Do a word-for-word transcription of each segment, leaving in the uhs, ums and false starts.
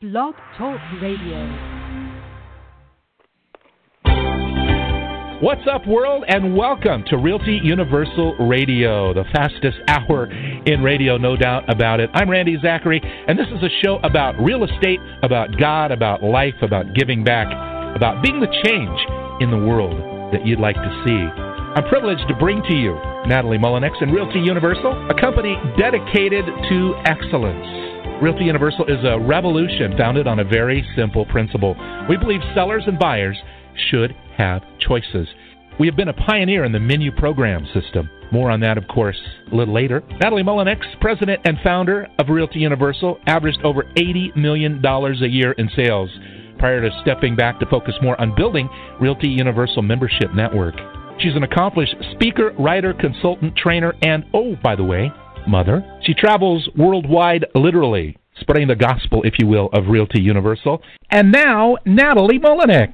Blog Talk Radio. What's up, world, and welcome to Realty Universal Radio, the fastest hour in radio, no doubt about it. I'm Randy Zachary, and this is a show about real estate, about God, about life, about giving back, about being the change in the world that you'd like to see. I'm privileged to bring to you Natalie Mullinex and Realty Universal, a company dedicated to excellence. Realty Universal is a revolution founded on a very simple principle. We believe sellers and buyers should have choices. We have been a pioneer in the menu program system. More on that, of course, a little later. Natalie Mullinex, president and founder of Realty Universal, averaged over eighty million dollars a year in sales prior to stepping back to focus more on building Realty Universal membership network. She's an accomplished speaker, writer, consultant, trainer, and, oh, by the way, mother. She travels worldwide, literally, spreading the gospel, if you will, of Realty Universal. And now, Natalie Mullinex.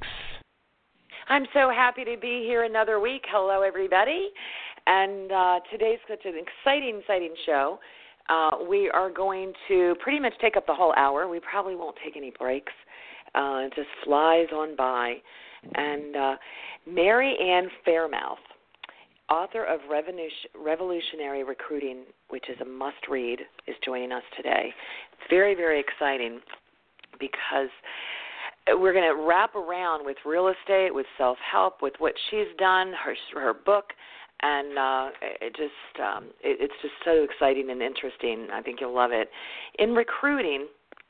I'm so happy to be here another week. Hello, everybody. And uh, today's such an exciting, exciting show. Uh, we are going to pretty much take up the whole hour. We probably won't take any breaks. Uh, it just flies on by. And uh, Mary Ann Fairmouth, author of Revolutionary Recruiting, which is a must-read, is joining us today. It's very, very exciting because we're going to wrap around with real estate, with self-help, with what she's done, her her book, and uh, it just um, it, it's just so exciting and interesting. I think you'll love it. In recruiting,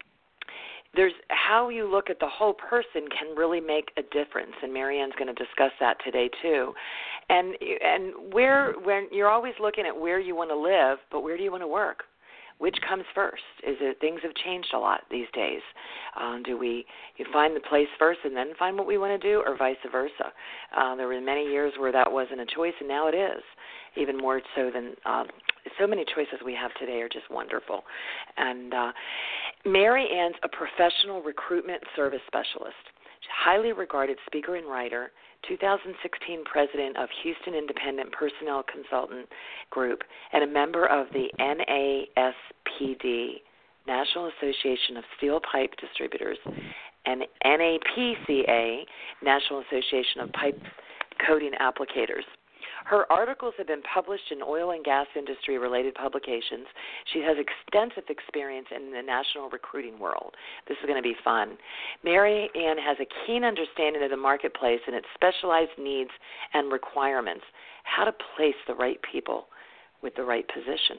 there's how you look at the whole person can really make a difference, and Marianne's going to discuss that today too. And and where when you're always looking at where you want to live, but where do you want to work? Which comes first? Is it things have changed a lot these days? Um, do we you find the place first and then find what we want to do, or vice versa? Uh, there were many years where that wasn't a choice, and now it is, even more so than um, so many choices we have today are just wonderful. And uh, Mary Ann's a professional recruitment service specialist, highly regarded speaker and writer, two thousand sixteen president of Houston Independent Personnel Consultant Group, and a member of the N A S P D, National Association of Steel Pipe Distributors, and N A P C A, National Association of Pipe Coating Applicators. Her articles have been published in oil and gas industry-related publications. She has extensive experience in the national recruiting world. This is going to be fun. Mary Ann has a keen understanding of the marketplace and its specialized needs and requirements, how to place the right people with the right position.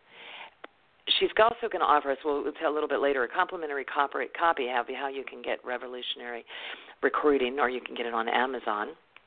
She's also going to offer us, we'll tell a little bit later, a complimentary copy of how you can get Revolutionary Recruiting, or you can get it on Amazon.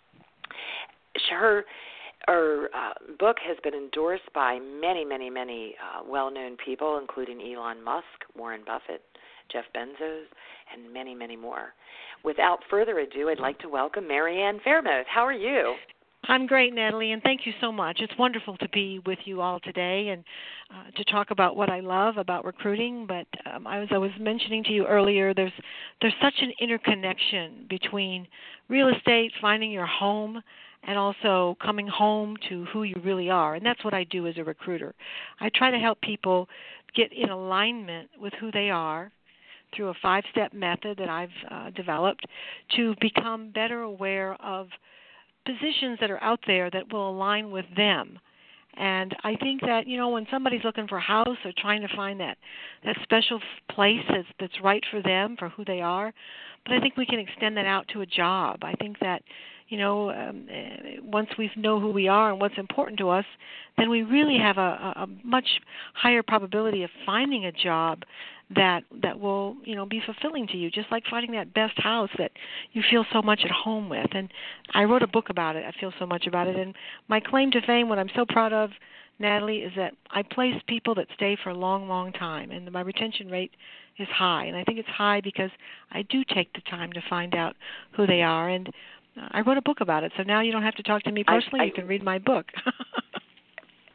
Her Her uh, book has been endorsed by many, many, many uh, well-known people, including Elon Musk, Warren Buffett, Jeff Bezos, and many, many more. Without further ado, I'd like to welcome Mary Ann Fairmouth. How are you? I'm great, Natalie, and thank you so much. It's wonderful to be with you all today and uh, to talk about what I love about recruiting. But um, I was I was mentioning to you earlier, there's there's such an interconnection between real estate, finding your home, and also coming home to who you really are. And that's what I do as a recruiter. I try to help people get in alignment with who they are through a five-step method that I've uh, developed to become better aware of positions that are out there that will align with them. And I think that, you know, when somebody's looking for a house or trying to find that, that special place that's, that's right for them, for who they are, but I think we can extend that out to a job. I think that, you know, um, once we know who we are and what's important to us, then we really have a, a much higher probability of finding a job that that will, you know, be fulfilling to you, just like finding that best house that you feel so much at home with. And I wrote a book about it. I feel so much about it. And my claim to fame, what I'm so proud of, Natalie, is that I place people that stay for a long, long time, and my retention rate is high. And I think it's high because I do take the time to find out who they are. And I wrote a book about it, so now you don't have to talk to me personally. I, I, you can read my book.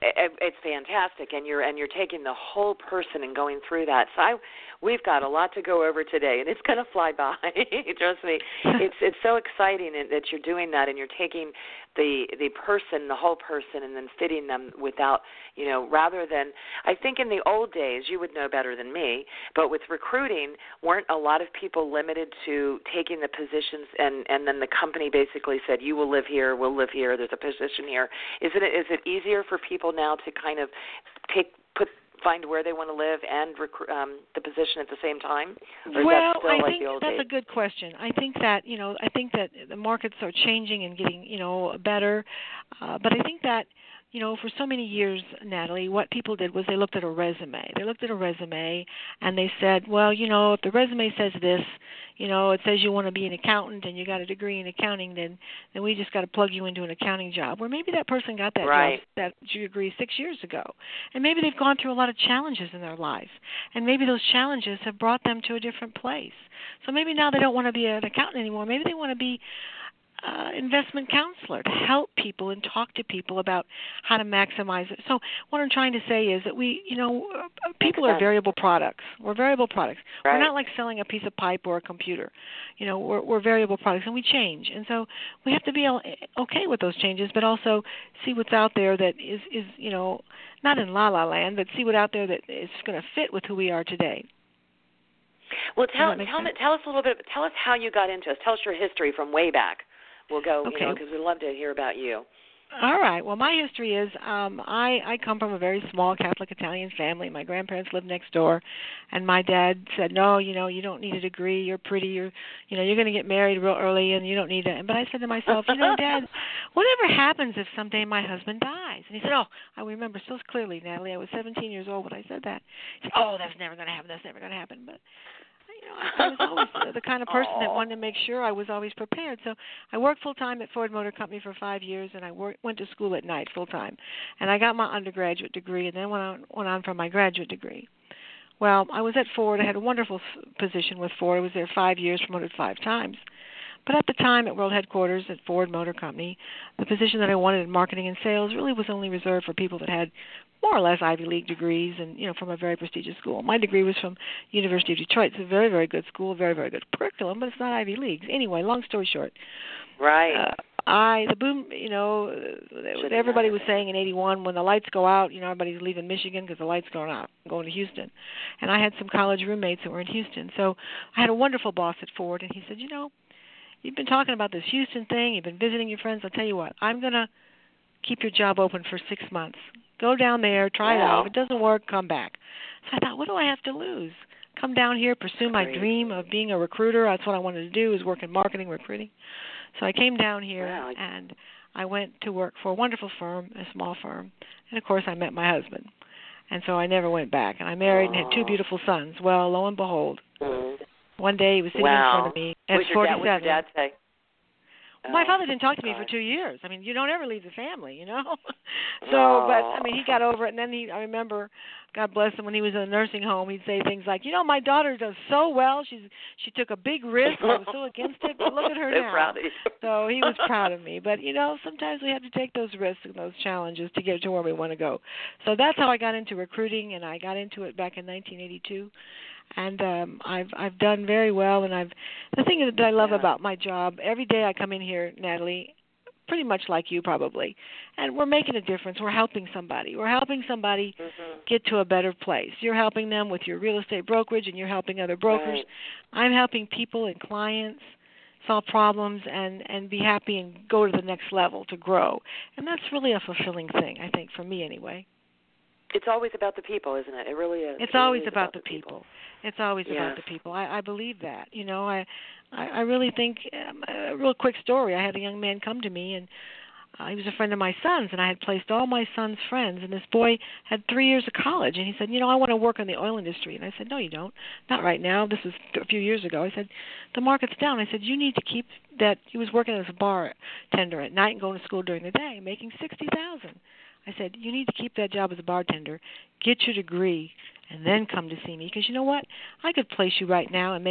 It, it's fantastic, and you're and you're taking the whole person and going through that. So I, we've got a lot to go over today, and it's going to fly by. Trust me, it's it's so exciting that you're doing that, and you're taking the the person, the whole person, and then fitting them without, you know, rather than, I think in the old days, you would know better than me, but with recruiting, weren't a lot of people limited to taking the positions, and and then the company basically said, you will live here, we'll live here, there's a position here. Is it is it easier for people now to kind of take put find where they want to live and recruit um, the position at the same time? Or is well, that still I like think the old that's days? a good question. I think that you know, I think that the markets are changing and getting you know better, uh, but I think that. You know, for so many years, Natalie, what people did was they looked at a resume. They looked at a resume and they said, well, you know, if the resume says this, you know, it says you want to be an accountant and you got a degree in accounting, then then we just got to plug you into an accounting job. Where maybe that person got that right. job, that degree six years ago. And maybe they've gone through a lot of challenges in their life. And maybe those challenges have brought them to a different place. So maybe now they don't want to be an accountant anymore. Maybe they want to be Uh, investment counselor, to help people and talk to people about how to maximize it. So what I'm trying to say is that we, you know, uh, people are variable products. We're variable products. Right. We're not like selling a piece of pipe or a computer. You know, we're, we're variable products, and we change. And so we have to be okay with those changes, but also see what's out there that is, is you know, not in la-la land, but see what's out there that is going to fit with who we are today. Well, tell, tell, me, tell us a little bit, tell us how you got into us. Tell us your history from way back. We'll go, okay. you know, because we'd love to hear about you. All right. Well, my history is um, I, I come from a very small Catholic Italian family. My grandparents lived next door, and my dad said, no, you know, you don't need a degree. You're pretty. You're, you know, you're going to get married real early, and you don't need it. But I said to myself, you know, Dad, whatever happens if someday my husband dies? And he said, oh, I remember so clearly, Natalie. I was seventeen years old when I said that. He said, oh, that's never going to happen. That's never going to happen. But you know, I was always the kind of person that wanted to make sure I was always prepared. So I worked full-time at Ford Motor Company for five years, and I worked, went to school at night full-time. And I got my undergraduate degree and then went on, went on for my graduate degree. Well, I was at Ford. I had a wonderful position with Ford. I was there five years, promoted five times. But at the time at World Headquarters at Ford Motor Company, the position that I wanted in marketing and sales really was only reserved for people that had more or less Ivy League degrees and, you know, from a very prestigious school. My degree was from University of Detroit. It's a very, very good school, very, very good curriculum, but it's not Ivy Leagues. Anyway, long story short. Right. Uh, I, the boom, you know, Shouldn't everybody matter. was saying in eighty-one, when the lights go out, you know, everybody's leaving Michigan because the lights going out, going to Houston. And I had some college roommates that were in Houston. So I had a wonderful boss at Ford, and he said, you know, you've been talking about this Houston thing. You've been visiting your friends. I'll tell you what. I'm going to keep your job open for six months. Go down there, try wow. it out. If it doesn't work, come back. So I thought, what do I have to lose? Come down here, pursue my Great. dream of being a recruiter. That's what I wanted to do, is work in marketing, recruiting. So I came down here, wow. and I went to work for a wonderful firm, a small firm. And, of course, I met my husband. And so I never went back. And I married Aww. and had two beautiful sons. Well, lo and behold, mm-hmm. one day he was sitting wow. in front of me at What'd forty-seven. Your dad, what'd your dad say? My oh, father didn't talk to me God. for two years. I mean, you don't ever leave the family, you know. so, oh. but I mean, he got over it, and then he. I remember, God bless him, when he was in a nursing home, he'd say things like, "You know, my daughter does so well. She's she took a big risk. I was so against it, but look at her so now." Proud of you. So he was proud of me. But you know, sometimes we have to take those risks and those challenges to get to where we want to go. So that's how I got into recruiting, and I got into it back in nineteen eighty-two. And um, I've I've done very well, and I've the thing that I love yeah. about my job. Every day I come in here, Natalie, pretty much like you probably, and we're making a difference. We're helping somebody. We're helping somebody mm-hmm. get to a better place. You're helping them with your real estate brokerage, and you're helping other brokers. Right. I'm helping people and clients solve problems and and be happy and go to the next level to grow. And that's really a fulfilling thing, I think, for me anyway. It's always about the people, isn't it? It really is. It's it really always is about, about the people. people. It's always yes. about the people. I, I believe that. You know, I, I, I really think um, a real quick story. I had a young man come to me, and uh, he was a friend of my son's, and I had placed all my son's friends. And this boy had three years of college, and he said, "You know, I want to work in the oil industry." And I said, "No, you don't. Not right now." This was a few years ago. I said, "The market's down." I said, "You need to keep that." He was working as a bartender at night and going to school during the day, making sixty thousand dollars. I said, you need to keep that job as a bartender, get your degree, and then come to see me. Because you know what? I could place you right now and make a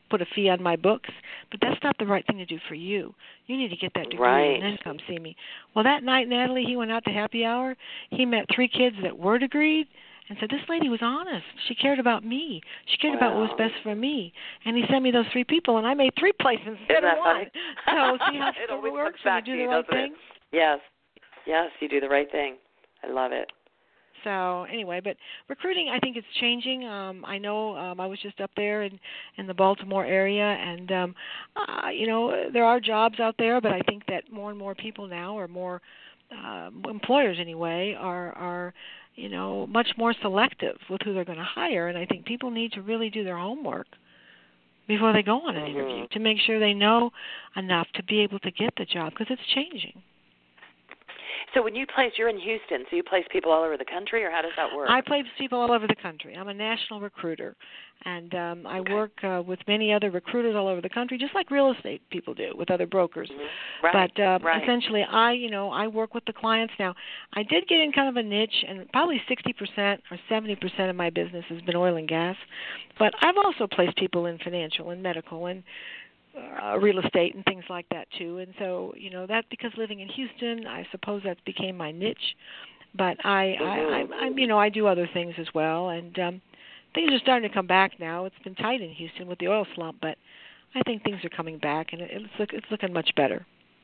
put a fee on my books, but that's not the right thing to do for you. You need to get that degree right. and then come see me. Well, that night, Natalie, he went out to happy hour. He met three kids that were degreed and said, this lady was honest. She cared about me. She cared wow. about what was best for me. And he sent me those three people, and I made three placements instead of one. So see how it works when you do the right thing? It? Yes. Yes, you do the right thing. I love it. So anyway, but recruiting, I think it's changing. Um, I know um, I was just up there in, in the Baltimore area, and, um, uh, you know, there are jobs out there, but I think that more and more people now, or more uh, employers anyway, are, are, you know, much more selective with who they're going to hire, and I think people need to really do their homework before they go on an mm-hmm. interview to make sure they know enough to be able to get the job, because it's changing. So when you place, you're in Houston, so you place people all over the country, or how does that work? I place people all over the country. I'm a national recruiter, and um, I okay. work uh, with many other recruiters all over the country, just like real estate people do with other brokers. Mm-hmm. Right. But uh, right. essentially, I, you know, I work with the clients now. I did get in kind of a niche, and probably sixty percent or seventy percent of my business has been oil and gas. But I've also placed people in financial and medical and Uh, real estate and things like that too, and so you know that because living in Houston, I suppose that became my niche. But I, I, I, I you know, I do other things as well, and um, things are starting to come back now. It's been tight in Houston with the oil slump, but I think things are coming back, and it, it's look, it's looking much better.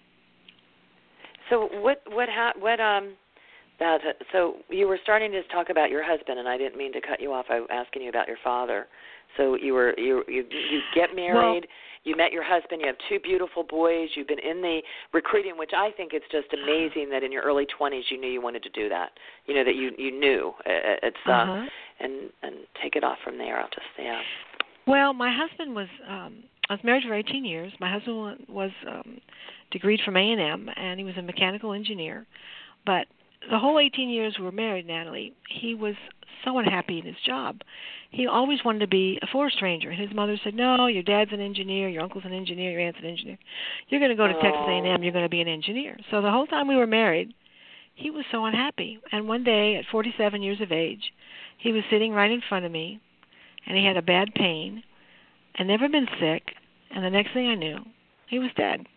So what, what, ha- what, um, that. So you were starting to talk about your husband, and I didn't mean to cut you off. I was asking you about your father. So you were you you, you get married. Well, you met your husband. You have two beautiful boys. You've been in the recruiting, which I think it's just amazing that in your early twenties you knew you wanted to do that. You know that you you knew it's uh, uh-huh. and and take it off from there. I'll just yeah. Well, my husband was. Um, I was married for eighteen years. My husband was um, degreed from A and M, and he was a mechanical engineer. But the whole eighteen years we were married, Natalie, he was so unhappy in his job. He always wanted to be a forest ranger. His mother said, no, your dad's an engineer, your uncle's an engineer, your aunt's an engineer. You're going to go to oh. Texas A and M, you're going to be an engineer. So the whole time we were married, he was so unhappy. And one day, at forty-seven years of age, he was sitting right in front of me, and he had a bad pain, and never been sick, and the next thing I knew, he was dead.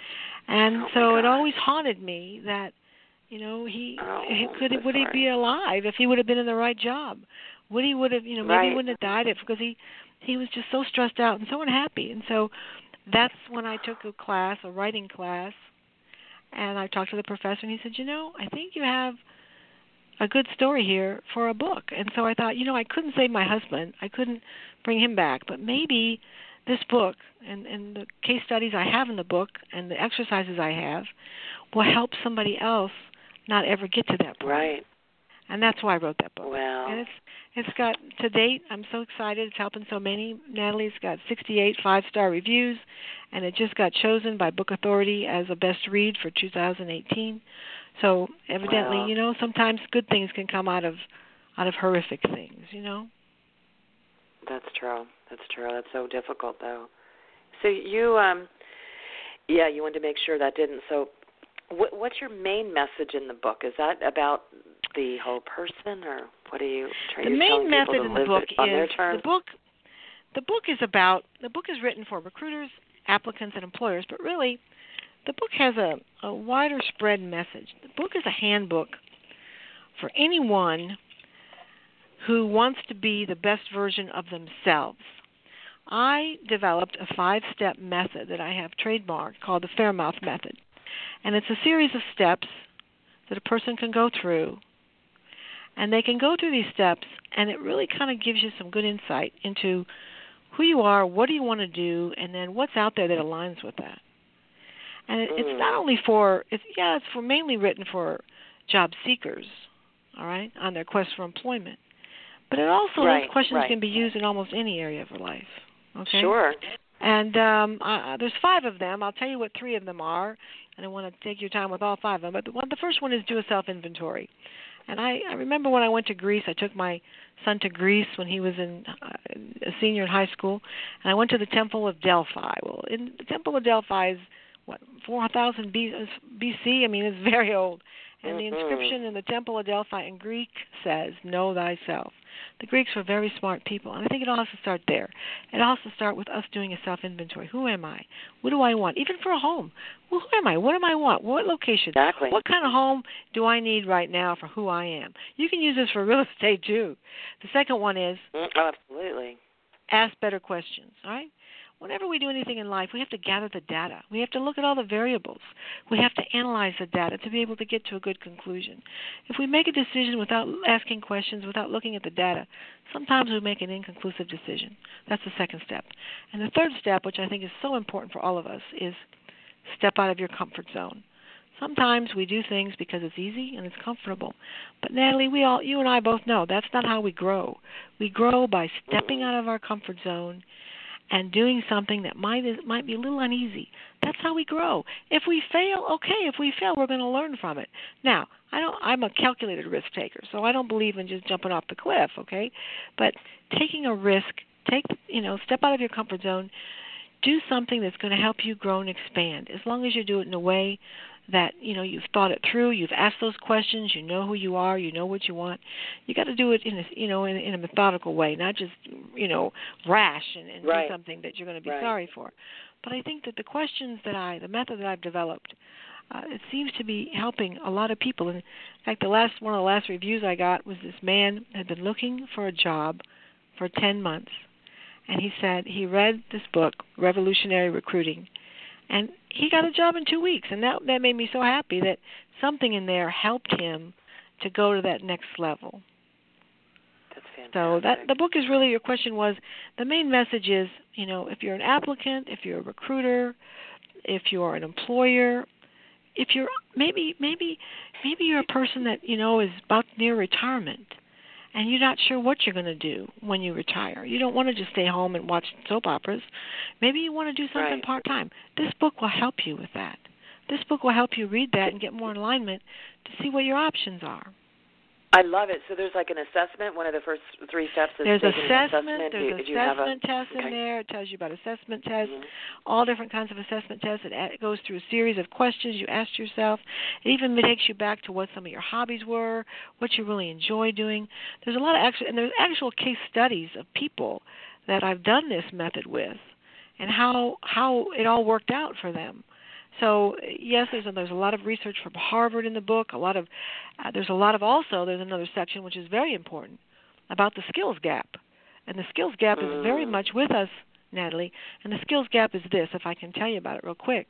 And oh so it always haunted me that, you know, he, oh, he could so would he be alive if he would have been in the right job? Would he would have, you know, maybe right. he wouldn't have died it because he he was just so stressed out and so unhappy. And so that's when I took a class, a writing class, and I talked to the professor, and he said, you know, I think you have a good story here for a book. And so I thought, you know, I couldn't save my husband. I couldn't bring him back, but maybe this book and, and the case studies I have in the book and the exercises I have will help somebody else not ever get to that point. Right. And that's why I wrote that book. Wow. And it's it's got, to date, I'm so excited. It's helping so many. Natalie, it's got sixty-eight five-star reviews, and it just got chosen by Book Authority as a best read for two thousand eighteen. So evidently, wow. you know, sometimes good things can come out of out of horrific things, you know. That's true. That's true. That's so difficult, though. So you, um, yeah, you wanted to make sure that didn't. So what, what's your main message in the book? Is that about the whole person, or what are you trying to The main method in the book on is their terms? the book. The book is about the book is written for recruiters, applicants, and employers, but really, the book has a, a wider spread message. The book is a handbook for anyone who wants to be the best version of themselves. I developed a five-step method that I have trademarked called the Fairmouth Method, and it's a series of steps that a person can go through. And they can go through these steps, and it really kind of gives you some good insight into who you are, what do you want to do, and then what's out there that aligns with that. And it, mm. it's not only for, it's, yeah, it's for mainly written for job seekers, all right, on their quest for employment. But it also, right, those questions right. can be used in almost any area of your life, okay? Sure. And um, uh, there's five of them. I'll tell you what three of them are. I don't want to take your time with all five of them. But the, one, the first one is do a self-inventory. And I, I remember when I went to Greece, I took my son to Greece when he was in uh, a senior in high school, and I went to the Temple of Delphi. Well, in the Temple of Delphi is, what, four thousand B C? I mean, it's very old. And mm-hmm. the inscription in the Temple of Delphi in Greek says, know thyself. The Greeks were very smart people, and I think it all has to start there. It all has to start with us doing a self-inventory. Who am I? What do I want? Even for a home. Well, who am I? What do I want? What location? Exactly. What kind of home do I need right now for who I am? You can use this for real estate, too. The second one is mm, oh, absolutely. ask better questions, all right? Whenever we do anything in life, we have to gather the data. We have to look at all the variables. We have to analyze the data to be able to get to a good conclusion. If we make a decision without asking questions, without looking at the data, sometimes we make an inconclusive decision. That's the second step. And the third step, which I think is so important for all of us, is step out of your comfort zone. Sometimes we do things because it's easy and it's comfortable. But Natalie, we all, you and I both know that's not how we grow. We grow by stepping out of our comfort zone and doing something that might might be a little uneasy. That's how we grow. If we fail, okay. If we fail, we're going to learn from it. Now, I don't. I'm a calculated risk taker, so I don't believe in just jumping off the cliff, okay? But taking a risk, take you know, step out of your comfort zone, do something that's going to help you grow and expand. As long as you do it in a way that you know you've thought it through, you've asked those questions, you know who you are, you know what you want. You got to do it in a you know in, in a methodical way, not just you know rash and, and right. do something that you're going to be right. sorry for. But I think that the questions that I, the method that I've developed, uh, it seems to be helping a lot of people. And in fact, the last one of the last reviews I got was this man had been looking for a job for ten months, and he said he read this book, Revolutionary Recruiting. And he got a job in two weeks, and that that made me so happy that something in there helped him to go to that next level. That's fantastic. So that the book is really, your question was, the main message is, you know, if you're an applicant, if you're a recruiter, if you're an employer, if you're maybe maybe maybe you're a person that you know is about near retirement, and you're not sure what you're going to do when you retire. You don't want to just stay home and watch soap operas. Maybe you want to do something right. part-time. This book will help you with that. This book will help you read that and get more alignment to see what your options are. I love it. So there's like an assessment. One of the first three steps is there's taking assessment. an assessment. There's do, do assessment a, tests okay. in there. It tells you about assessment tests, mm-hmm. all different kinds of assessment tests. It goes through a series of questions you asked yourself. It even takes you back to what some of your hobbies were, what you really enjoy doing. There's a lot of actual, and there's actual case studies of people that I've done this method with, and how how it all worked out for them. So yes, there's a, there's a lot of research from Harvard in the book. A lot of uh, there's a lot of also there's another section which is very important about the skills gap, and the skills gap mm. is very much with us, Natalie. And the skills gap is this, if I can tell you about it real quick.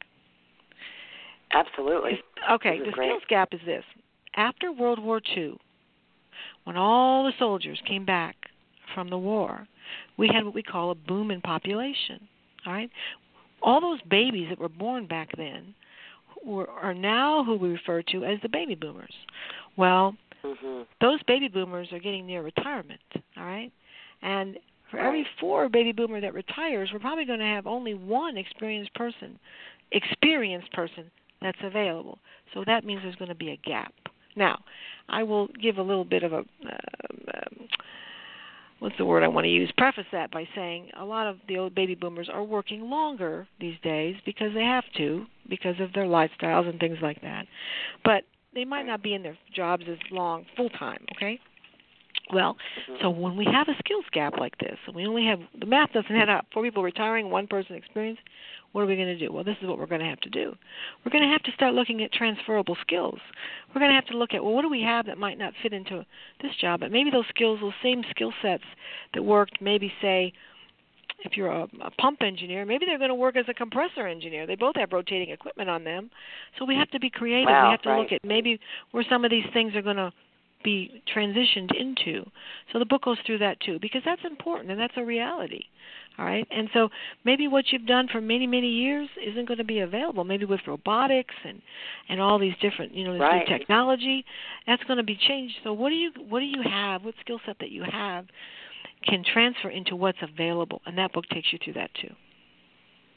Absolutely. It's, okay, this the is great. skills gap is this. After World War Two, when all the soldiers came back from the war, we had what we call a boom in population. All right. All those babies that were born back then were, are now who we refer to as the baby boomers. Well, mm-hmm. those baby boomers are getting near retirement, all right? And for right. every four baby boomer that retires, we're probably going to have only one experienced person, experienced person that's available. So that means there's going to be a gap. Now, I will give a little bit of a... Uh, um, what's the word I want to use, preface that by saying a lot of the old baby boomers are working longer these days because they have to, because of their lifestyles and things like that. But they might not be in their jobs as long full-time, okay? Well, so when we have a skills gap like this, and we only have, the math doesn't add up, four people retiring, one person experienced, what are we going to do? Well, this is what we're going to have to do. We're going to have to start looking at transferable skills. We're going to have to look at, well, what do we have that might not fit into this job? But maybe those skills, those same skill sets that worked, maybe say, if you're a, a pump engineer, maybe they're going to work as a compressor engineer. They both have rotating equipment on them. So we have to be creative. Wow, we have to right. look at maybe where some of these things are going to be transitioned into. So the book goes through that too, because that's important and that's a reality. All right, and so maybe what you've done for many, many years isn't going to be available. Maybe with robotics and, and all these different, you know, this right. new technology, that's going to be changed. So what do you what do you have? What skill set that you have can transfer into what's available, and that book takes you through that too.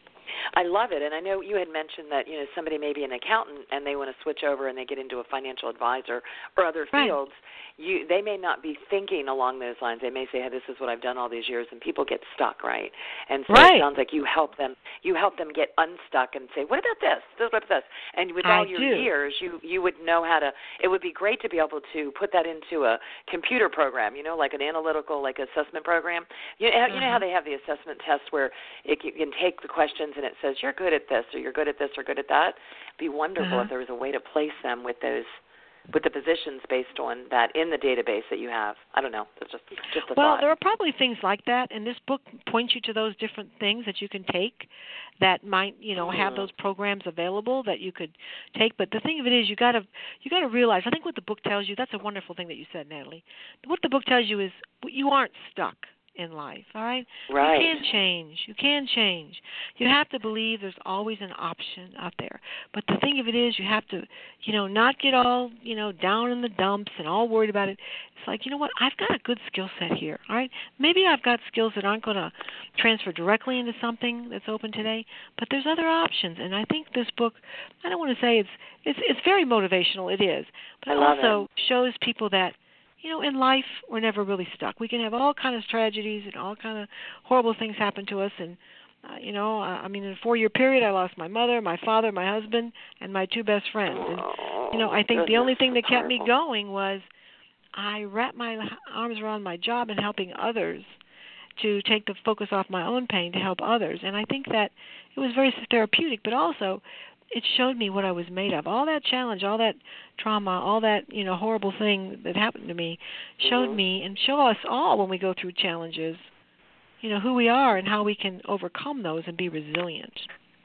I love it, and I know you had mentioned that you know somebody may be an accountant and they want to switch over and they get into a financial advisor or other Right. fields. You, they may not be thinking along those lines. They may say, "Hey, this is what I've done all these years," and people get stuck, right? And so Right. it sounds like you help them. You help them get unstuck and say, "What about this? This what about this?" And with I all your do. years, you you would know how to. It would be great to be able to put that into a computer program, you know, like an analytical, like assessment program. You know, Uh-huh. you know how they have the assessment test where it, you can take the questions and it says you're good at this or you're good at this or good at that. It'd be wonderful Uh-huh. if there was a way to place them with those. With the positions based on that in the database that you have. I don't know. It's just just a Well, thought. there are probably things like that, and this book points you to those different things that you can take that might, you know, have Mhm. those programs available that you could take. But the thing of it is, you got to you got to realize. I think what the book tells you. That's a wonderful thing that you said, Natalie. What the book tells you is you aren't stuck in life. All right. Right. You can change. You can change. You have to believe there's always an option out there. But the thing of it is, you have to, you know, not get all, you know, down in the dumps and all worried about it. It's like, you know what, I've got a good skill set here, all right? Maybe I've got skills that aren't going to transfer directly into something that's open today, but there's other options. And I think this book, I don't want to say it's it's it's very motivational, it is, but I it love also it. shows people that, you know, in life we're never really stuck. We can have all kinds of tragedies and all kind of horrible things happen to us. And uh, you know, uh, I mean, in a four-year period, I lost my mother, my father, my husband, and my two best friends. And you know, I think goodness, the only thing that that's kept me horrible. going was I wrapped my arms around my job and helping others to take the focus off my own pain to help others. And I think that it was very therapeutic, but also it showed me what I was made of. All that challenge, all that trauma, all that, you know, horrible thing that happened to me showed Mhm. me and show us all when we go through challenges, you know, who we are and how we can overcome those and be resilient.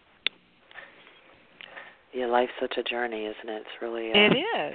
Yeah, life's such a journey, isn't it? It's really. Uh, It is.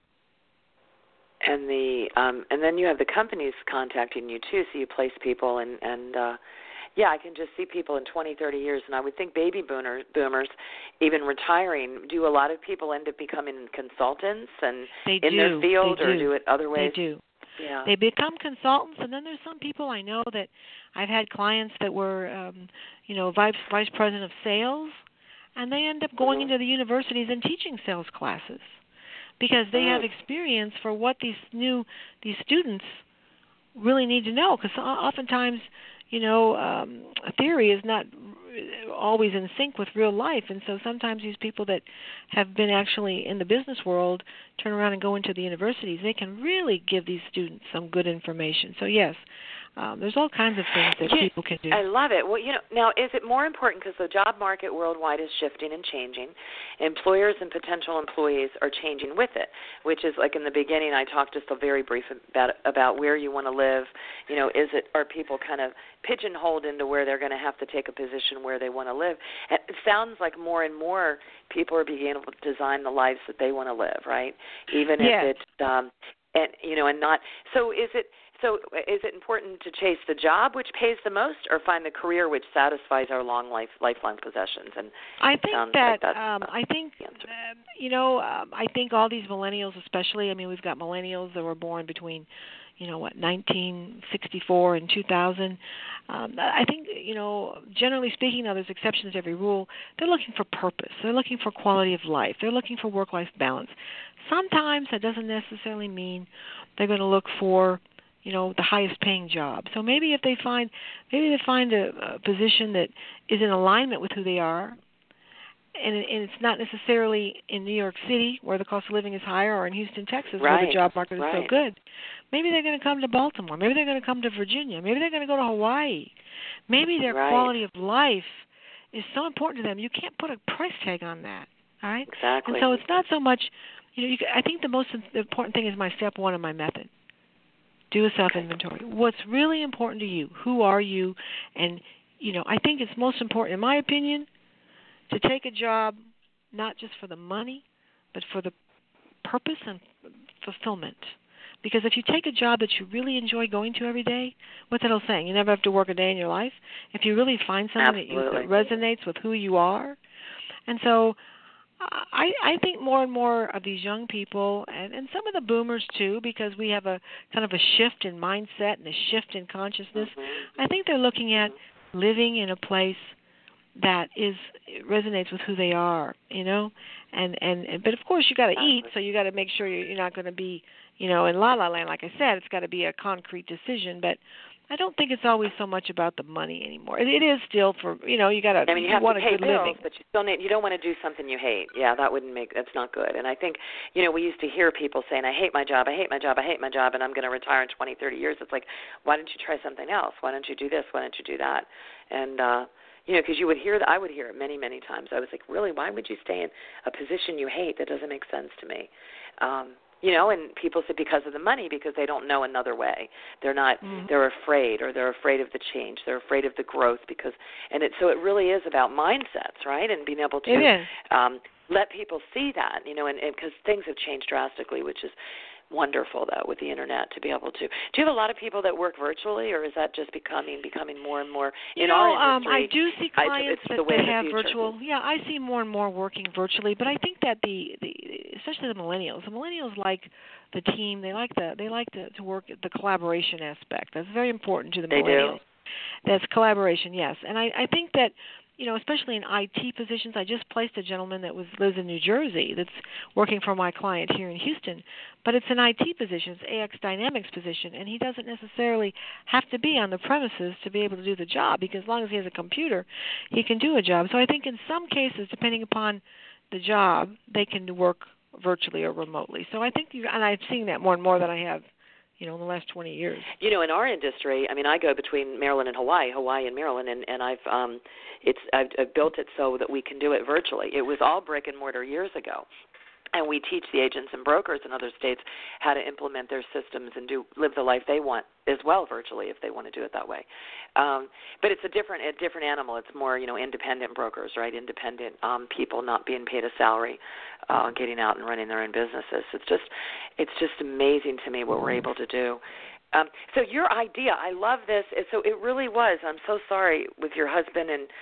And the um, and then you have the companies contacting you too, so you place people and and uh, yeah, I can just see people in twenty, thirty years, and I would think baby boomer, boomers, even retiring, do a lot of people end up becoming consultants and They in do. their field, They or do. do it other ways? They do. Yeah. They become consultants, and then there's some people I know that I've had clients that were, um, you know, vice vice president of sales, and they end up going Mhm. into the universities and teaching sales classes because they have Mm. experience for what these new these students really need to know. Because oftentimes, you know, um, theory is not always in sync with real life, and so sometimes these people that have been actually in the business world turn around and go into the universities. They can really give these students some good information. So yes, um, there's all kinds of things that Yeah, people can do. I love it. Well, you know, now is it more important because the job market worldwide is shifting and changing? Employers and potential employees are changing with it, which is like in the beginning I talked just a very brief about about where you want to live. You know, is it are people kind of pigeonholed into where they're going to have to take a position where they want to live? It sounds like more and more people are being able to design the lives that they want to live, right? Even Yes. if it's um, and you know, and not. So is it? So is it important to chase the job which pays the most, or find the career which satisfies our long life, lifelong possessions? And I think sounds that like that's um, I think the answer. uh, you know um, I think all these millennials, especially. I mean, we've got millennials that were born between, you know, what nineteen sixty-four and two thousand. Um, I think you know, generally speaking, now there's exceptions to every rule. They're looking for purpose. They're looking for quality of life. They're looking for work-life balance. Sometimes that doesn't necessarily mean they're going to look for, you know, the highest paying job. So maybe if they find maybe they find a, a position that is in alignment with who they are, and, it, and it's not necessarily in New York City where the cost of living is higher, or in Houston, Texas where Right, the job market is right. so good. Maybe they're going to come to Baltimore. Maybe they're going to come to Virginia. Maybe they're going to go to Hawaii. Maybe their Right. quality of life is so important to them. You can't put a price tag on that. All right. Exactly. And so it's not so much. You know, you, I think the most important thing is my step one of my method. Do a self-inventory. What's really important to you? Who are you? And, you know, I think it's most important, in my opinion, to take a job not just for the money, but for the purpose and fulfillment. Because if you take a job that you really enjoy going to every day, what's that old saying? You never have to work a day in your life. If you really find something that, you, that resonates with who you are. And so I, I think more and more of these young people, and, and some of the boomers too, because we have a kind of a shift in mindset and a shift in consciousness, Mhm. I think they're looking at living in a place that is resonates with who they are, you know. And and, and but of course you got to eat, so you got to make sure you're, you're not going to be, you know, in la la land. Like I said, it's got to be a concrete decision. But I don't think it's always so much about the money anymore. It, it is still for, you know, you got to. I mean, you have want to a pay good bills, living. but you still need. You don't want to do something you hate. Yeah, that wouldn't make. That's not good. And I think, you know, we used to hear people saying, "I hate my job. I hate my job. I hate my job, and I'm going to retire in twenty, thirty years." It's like, why don't you try something else? Why don't you do this? Why don't you do that? And uh, you know, because you would hear that. I would hear it many, many times. I was like, really? Why would you stay in a position you hate? That doesn't make sense to me. Um, You know, and people say because of the money, because they don't know another way. They're not. Mm-hmm. They're afraid, or they're afraid of the change. They're afraid of the growth, because, and it. So it really is about mindsets, right? And being able to um, let people see that, you know, and because things have changed drastically, which is wonderful, though, with the internet to be able to. Do you have a lot of people that work virtually, or is that just becoming becoming more and more you in know, our industry? Um, I do see clients I, that, that have the virtual. Yeah, I see more and more working virtually, but I think that the, the especially the millennials, the millennials like the team. They like the they like to, to work at the collaboration aspect. That's very important to the they millennials. Do. That's collaboration, yes, and I, I think that. You know, especially in I T positions. I just placed a gentleman that was lives in New Jersey that's working for my client here in Houston, but it's an I T position, it's A X Dynamics position, and he doesn't necessarily have to be on the premises to be able to do the job, because as long as he has a computer, he can do a job. So I think in some cases, depending upon the job, they can work virtually or remotely. So I think, you, and I've seen that more and more than I have, you know, in the last twenty years. You know, in our industry, I mean, I go between Maryland and Hawaii, Hawaii and Maryland, and, and I've um, it's I've, I've built it so that we can do it virtually. It was all brick and mortar years ago, and we teach the agents and brokers in other states how to implement their systems and do live the life they want as well virtually, if they want to do it that way. Um, but it's a different a different animal. It's more, you know, independent brokers, right? Independent um, people not being paid a salary, uh, getting out and running their own businesses. It's just it's just amazing to me what we're able to do. Um, so your idea, I love this. So it really was. I'm so sorry with your husband and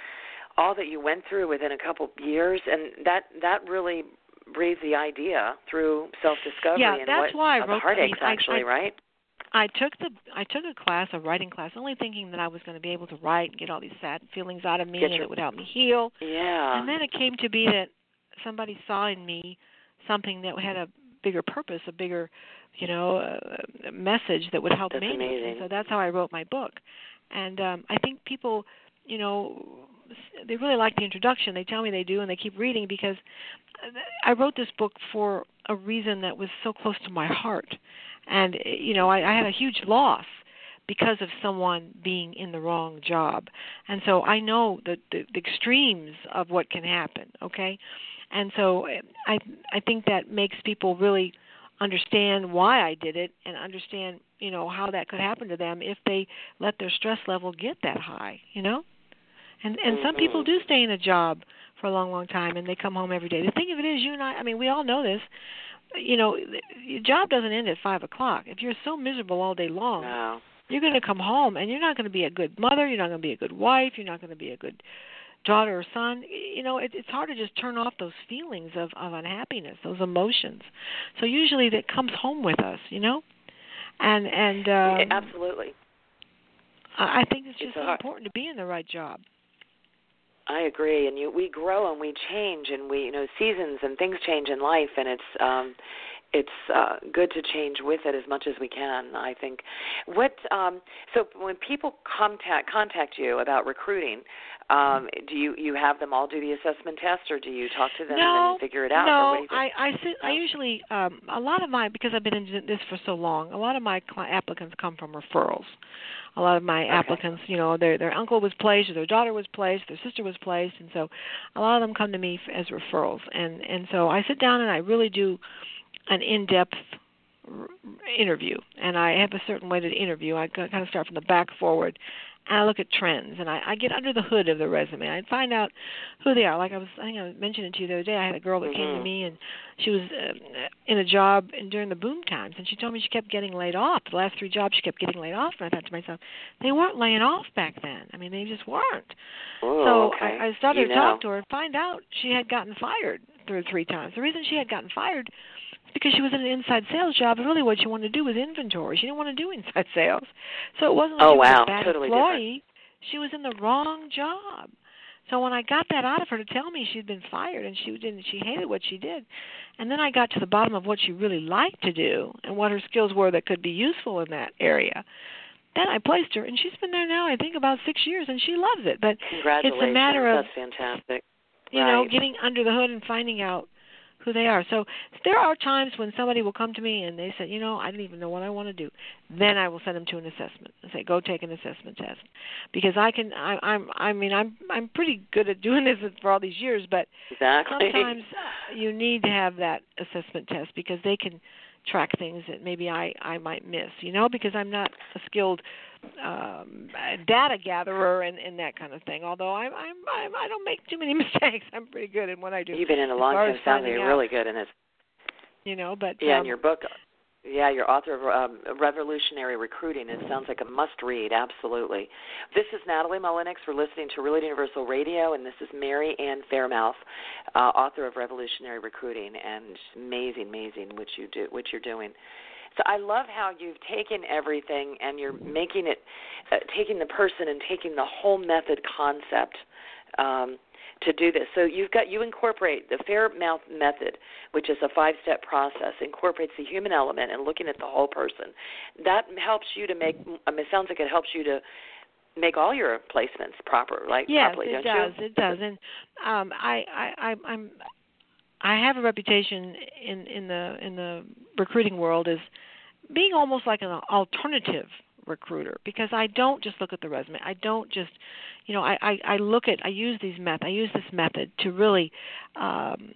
all that you went through within a couple years, and that that really breathed the idea through self-discovery yeah, and that's what why I uh, wrote the heartaches I, actually, I, right? I took the I took a class, a writing class, only thinking that I was going to be able to write and get all these sad feelings out of me, Get and your, it would help me heal. Yeah. And then it came to be that somebody saw in me something that had a bigger purpose, a bigger, you know, uh, message that would help That's me. amazing. And so that's how I wrote my book. And um, I think people, you know, they really like the introduction. They tell me they do, and they keep reading, because I wrote this book for a reason that was so close to my heart. And, you know, I, I had a huge loss because of someone being in the wrong job. And so I know the, the, the extremes of what can happen, okay? And so I I think that makes people really understand why I did it, and understand, you know, how that could happen to them if they let their stress level get that high, you know? And and some people do stay in a job for a long, long time, and they come home every day. The thing of it is, you and I, I mean, we all know this, you know, your job doesn't end at five o'clock. If you're so miserable all day long, no. you're going to come home, and you're not going to be a good mother, you're not going to be a good wife, you're not going to be a good daughter or son. You know, it, it's hard to just turn off those feelings of, of unhappiness, those emotions. So usually that comes home with us, you know? And, and um, absolutely. I, I think it's just it's so hard. important to be in the right job. I agree, and you, we grow and we change, and we, you know, seasons and things change in life, and it's um, it's uh, good to change with it as much as we can, I think. What um, so when people contact contact you about recruiting, um, do you, you have them all do the assessment test, or do you talk to them no, and figure it out? No, or what do you I think? I, sit, I usually um, a lot of my, because I've been in this for so long, a lot of my applicants come from referrals. A lot of my okay. applicants, you know, their their uncle was placed, or their daughter was placed, their sister was placed, and so a lot of them come to me as referrals. And and so I sit down and I really do an in-depth r- interview, and I have a certain way to interview. I kind of start from the back forward, and I look at trends, and I, I get under the hood of the resume. I find out who they are. Like I was, I think I mentioned it to you the other day. I had a girl that mm-hmm. came to me, and she was uh, in a job in, during the boom times, and she told me she kept getting laid off. The last three jobs, she kept getting laid off, and I thought to myself, they weren't laying off back then. I mean, they just weren't. Ooh, so okay. I, I started you to know. talk to her and find out she had gotten fired three, three times. The reason she had gotten fired is because she was in an inside sales job, and really what she wanted to do was inventory. She didn't want to do inside sales. So it wasn't like oh, she was wow. a bad totally employee. Different. She was in the wrong job. So when I got that out of her to tell me she'd been fired and she didn't, she hated what she did, and then I got to the bottom of what she really liked to do and what her skills were that could be useful in that area, then I placed her, and she's been there now, I think, about six years, and she loves it. But Congratulations. it's a matter of, that's fantastic. You right. know, getting under the hood and finding out who they are. So there are times when somebody will come to me and they say, you know, I don't even know what I want to do. Then I will send them to an assessment and say, go take an assessment test, because I can. I, I'm. I mean, I'm. I'm pretty good at doing this for all these years, but exactly. sometimes you need to have that assessment test because they can track things that maybe I, I might miss, you know, because I'm not a skilled um, data gatherer and, and that kind of thing. Although I'm, I'm, I'm, I don't make too many mistakes. I'm pretty good in what I do. You've been in a long time. Sounds like you're really good in it. You know, but yeah, um, in your book, yeah, you're author of um, Revolutionary Recruiting. It sounds like a must-read. Absolutely. This is Natalie Mullenix. We're listening to Realty Universal Radio, and this is Mary Ann Fairmouth, uh, author of Revolutionary Recruiting, and amazing, amazing what you do, what you're doing. So I love how you've taken everything and you're making it, uh, taking the person and taking the whole method concept um, to do this. So you've got you incorporate the Fairmouth method, which is a five-step process, incorporates the human element and looking at the whole person. That helps you to make. I mean, it sounds like it helps you to make all your placements proper, like yes, properly, it don't does. you? It does. And um, I, I, I, I'm. I have a reputation in, in the in the recruiting world as being almost like an alternative recruiter, because I don't just look at the resume. I don't just, you know, I, I, I look at, I use these meth, I use this method to really um,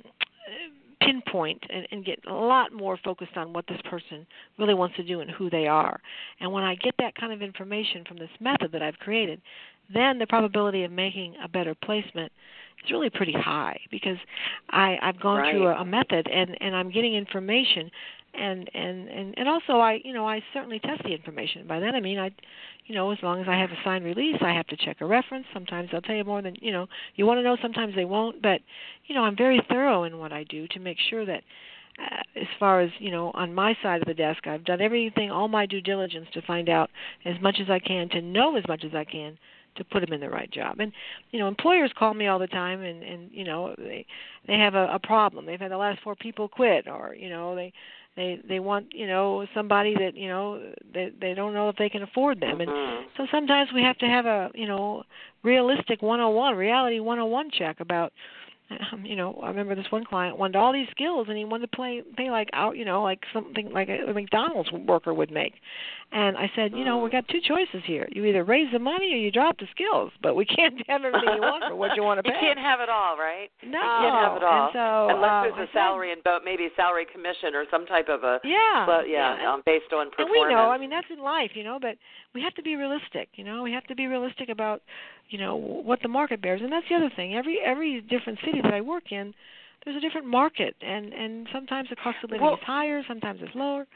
pinpoint and, and get a lot more focused on what this person really wants to do and who they are. And when I get that kind of information from this method that I've created, then the probability of making a better placement is really pretty high, because I, I've gone right. through a, a method and, and I'm getting information. And, and, and, and also I, you know, I certainly test the information. By that I mean I, you know, as long as I have a signed release, I have to check a reference. Sometimes they'll tell you more than, you know, you want to know. Sometimes they won't. But, you know, I'm very thorough in what I do to make sure that uh, as far as, you know, on my side of the desk, I've done everything, all my due diligence to find out as much as I can, to know as much as I can, to put them in the right job. And, you know, employers call me all the time and, and you know, they they have a, a problem. They've had the last four people quit, or, you know, they they they want, you know, somebody that, you know, they they don't know if they can afford them. Mm-hmm. And so sometimes we have to have a, you know, realistic one oh one, reality one oh one check about, Um, you know, I remember this one client wanted all these skills, and he wanted to play, pay like out, you know, like something like a, a McDonald's worker would make. And I said, you know, we got two choices here. You either raise the money or you drop the skills, but we can't have everything you want for what you want to pay. You can't have it all, right? No, you can't have it all. And so, unless uh, there's a salary and boat, maybe a salary commission or some type of a yeah, well, yeah, yeah. Um, based on performance. And we know, I mean, that's in life, you know, but we have to be realistic. You know, we have to be realistic about, you know, what the market bears. And that's the other thing. Every every different city that I work in, there's a different market, and, and sometimes the cost of living well, is higher, sometimes it's lower.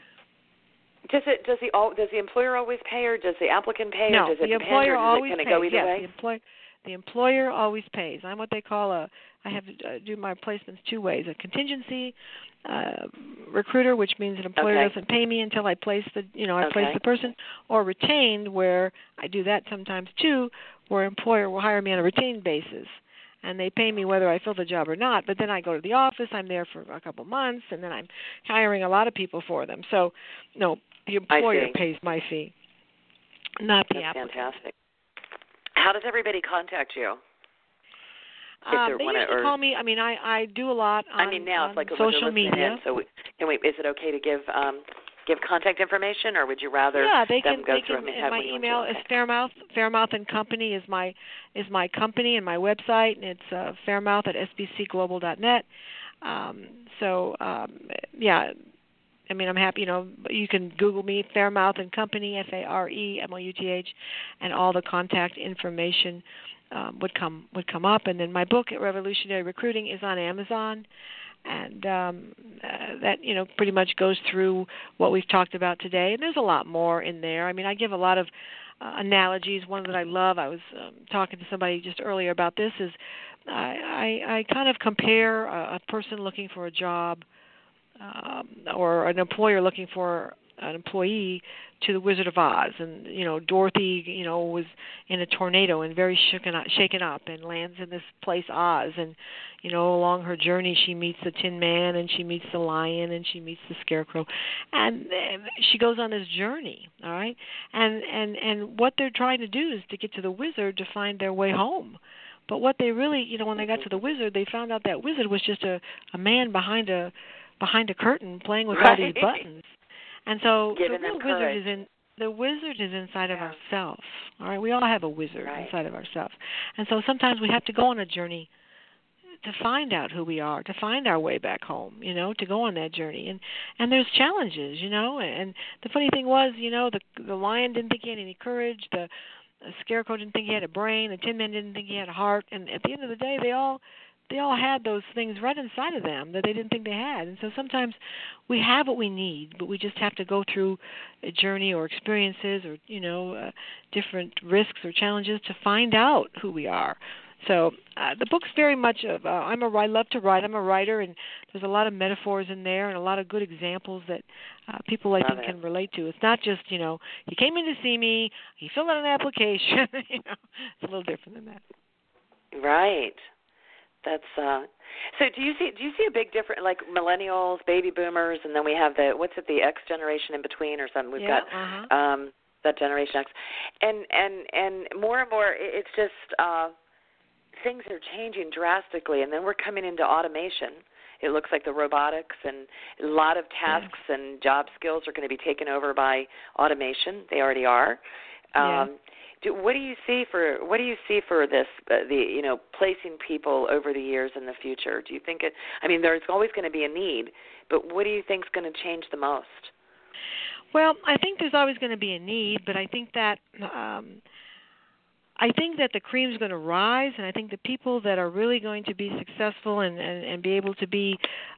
Does it? Does the does the employer always pay, or does the applicant pay, no, or does it the depend, employer or does always it kind pays. of go either yes, way? the employer the employer always pays. I'm what they call a. I have to uh, do my placements two ways: a contingency uh, recruiter, which means an employer okay. doesn't pay me until I place the, you know, I okay. place the person, or retained, where I do that sometimes too, where an employer will hire me on a retained basis. And they pay me whether I fill the job or not. But then I go to the office. I'm there for a couple months, and then I'm hiring a lot of people for them. So, no, the employer pays my fee, not the That's applicant. fantastic. How does everybody contact you? Um, they usually or, call me. I mean, I, I do a lot on, I mean, now on it's like social media. In, so, we, can we, is it okay to give um, give contact information, or would you rather yeah, they them can, go they through can, them and and have my what you email want to is Fairmouth. Fairmouth and Company is my is my company and my website, and it's uh, Fairmouth at s b c global dot net. Um, so um, yeah, I mean, I'm happy. You know, you can Google me, Fairmouth and Company, F A R E M O U T H, and all the contact information um, would come would come up. And then my book, Revolutionary Recruiting, is on Amazon. And um, uh, that, you know, pretty much goes through what we've talked about today. And there's a lot more in there. I mean, I give a lot of uh, analogies. One that I love, I was um, talking to somebody just earlier about this, is I, I, I kind of compare a, a person looking for a job um, or an employer looking for an employee to the Wizard of Oz, and you know Dorothy, you know, was in a tornado and very shaken up, shaken up, and lands in this place Oz, and you know along her journey she meets the Tin Man, and she meets the Lion, and she meets the Scarecrow, and she goes on this journey, all right, and and and what they're trying to do is to get to the Wizard to find their way home. But what they really, you know, when they got to the Wizard, they found out that Wizard was just a, a man behind a behind a curtain playing with right. all these buttons. And so Giving the real them wizard is in the wizard is inside yeah. of ourselves. All right, we all have a wizard right. inside of ourselves. And so sometimes we have to go on a journey to find out who we are, to find our way back home, you know, to go on that journey. And and there's challenges, you know. And the funny thing was, you know, the the lion didn't think he had any courage, the, the Scarecrow didn't think he had a brain, the Tin Man didn't think he had a heart, and at the end of the day they all they all had those things right inside of them that they didn't think they had. And so sometimes we have what we need, but we just have to go through a journey or experiences or, you know, uh, different risks or challenges to find out who we are. So uh, the book's very much of, uh, I'm a, I love to write, I'm a writer, and there's a lot of metaphors in there and a lot of good examples that uh, people, I love think, it. can relate to. It's not just, you know, he came in to see me, he filled out an application, you know, it's a little different than that. Right. That's uh. So do you see do you see a big difference, like millennials, baby boomers, and then we have the what's it the X generation in between or something? We've yeah, got uh-huh. um that Generation X, and and and more and more it's just uh, things are changing drastically, and then we're coming into automation. It looks like the robotics and a lot of tasks yeah. and job skills are going to be taken over by automation. They already are. Yeah. Um, Do, what do you see for what do you see for this? Uh, the you know placing people over the years in the future. Do you think it? I mean, there's always going to be a need, but what do you think is going to change the most? Well, I think there's always going to be a need, but I think that um, I think that the cream's going to rise, and I think the people that are really going to be successful and, and, and be able to be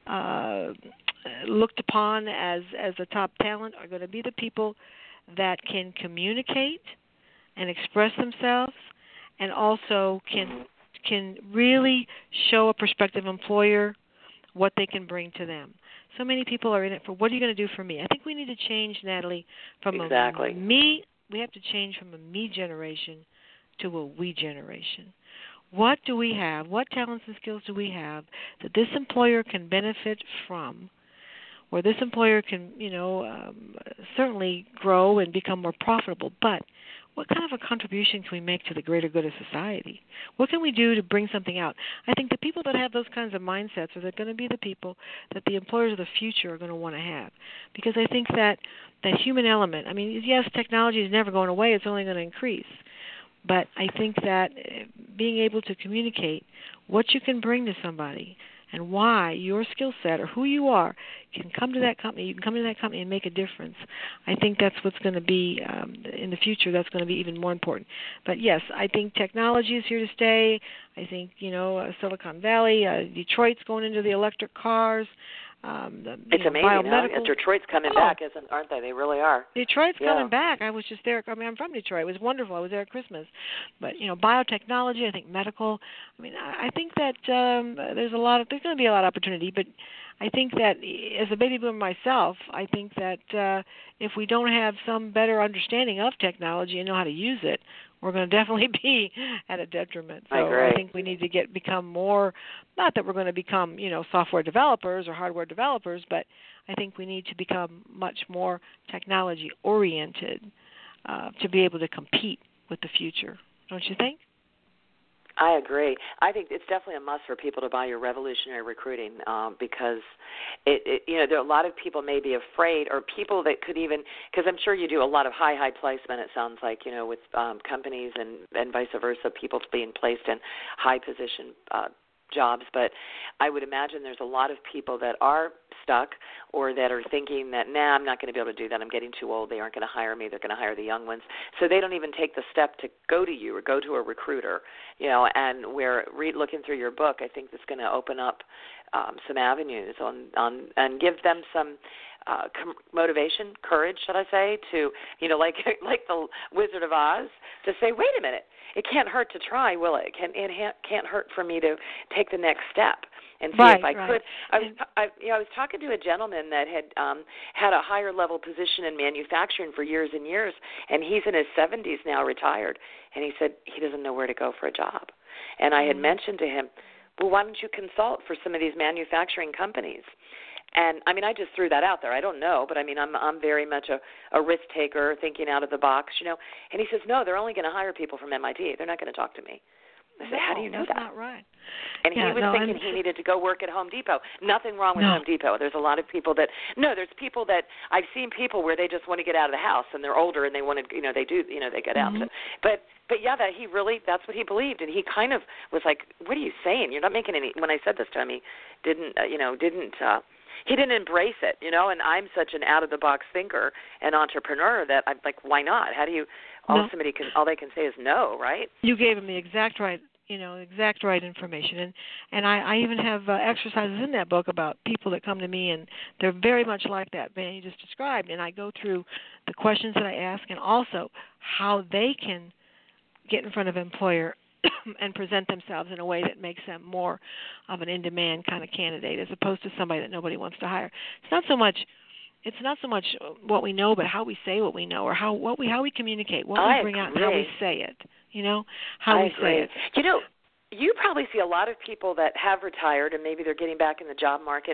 uh, looked upon as as a top talent are going to be the people that can communicate and express themselves, and also can can really show a prospective employer what they can bring to them. So many people are in it for, what are you going to do for me? I think we need to change, Natalie, from exactly. a me, we have to change from a me generation to a we generation. What do we have? What talents and skills do we have that this employer can benefit from, where this employer can, you know, um, certainly grow and become more profitable, but what kind of a contribution can we make to the greater good of society? What can we do to bring something out? I think the people that have those kinds of mindsets are going to be the people that the employers of the future are going to want to have. Because I think that that human element, I mean, yes, technology is never going away. It's only going to increase. But I think that being able to communicate what you can bring to somebody and why your skill set or who you are can come to that company, you can come to that company and make a difference. I think that's what's going to be, um, in the future, that's going to be even more important. But yes, I think technology is here to stay. I think, you know, uh, Silicon Valley, uh, Detroit's going into the electric cars. Um, the, it's know, amazing, huh? Detroit's coming oh. back, isn't, aren't they? They really are. Detroit's yeah. coming back. I was just there. I mean, I'm from Detroit. It was wonderful. I was there at Christmas. But, you know, biotechnology, I think medical. I mean, I, I think that um, there's a lot of, there's going to be a lot of opportunity. But I think that as a baby boomer myself, I think that uh, if we don't have some better understanding of technology and know how to use it, we're going to definitely be at a detriment. So I agree. I think we need to get become more, not that we're going to become, you know, software developers or hardware developers, but I think we need to become much more technology oriented uh, to be able to compete with the future. Don't you think? I agree. I think it's definitely a must for people to buy your Revolutionary Recruiting um, because, it, it, you know, there are a lot of people may be afraid, or people that could even, because I'm sure you do a lot of high, high placement, it sounds like, you know, with um, companies and, and vice versa, people being placed in high position uh, jobs. But I would imagine there's a lot of people that are stuck or that are thinking that, nah, I'm not going to be able to do that. I'm getting too old. They aren't going to hire me. They're going to hire the young ones. So they don't even take the step to go to you or go to a recruiter, you know, and where re- looking through your book, I think that's going to open up um, some avenues on, on and give them some uh, com- motivation, courage, should I say, to, you know, like like the Wizard of Oz, to say, wait a minute, it can't hurt to try, will it? It can it ha- can't hurt for me to take the next step and see right, if I right. could. I was I, you know I was talking to a gentleman that had um, had a higher level position in manufacturing for years and years, and he's in his seventies now, retired, and he said he doesn't know where to go for a job. And I had mm-hmm. mentioned to him, well, why don't you consult for some of these manufacturing companies? And I mean, I just threw that out there. I don't know, but I mean, I'm I'm very much a, a risk taker, thinking out of the box, you know. And he says, no, they're only going to hire people from M I T. They're not going to talk to me. I said, no, how do you know that's that? Not right. And yeah, he was no, thinking and, he needed to go work at Home Depot. Nothing wrong with no. Home Depot. There's a lot of people that no, there's people that I've seen people where they just want to get out of the house and they're older and they want to, you know, they do, you know, they get mm-hmm. out. To, but but yeah, that he really that's what he believed, and he kind of was like, what are you saying? You're not making any. When I said this to him, he didn't, uh, you know, didn't. Uh, He didn't embrace it, you know, and I'm such an out-of-the-box thinker and entrepreneur that I'm like, why not? How do you, all no. somebody can, all they can say is no, right? You gave him the exact right, you know, exact right information. And, and I, I even have uh, exercises in that book about people that come to me, and they're very much like that man you just described. And I go through the questions that I ask and also how they can get in front of an employer and present themselves in a way that makes them more of an in-demand kind of candidate as opposed to somebody that nobody wants to hire. It's not so much it's not so much what we know, but how we say what we know, or how what we how we communicate, what I we bring agree. out, and how we say it. You know, how I we agree. say it. You know, you probably see a lot of people that have retired and maybe they're getting back in the job market.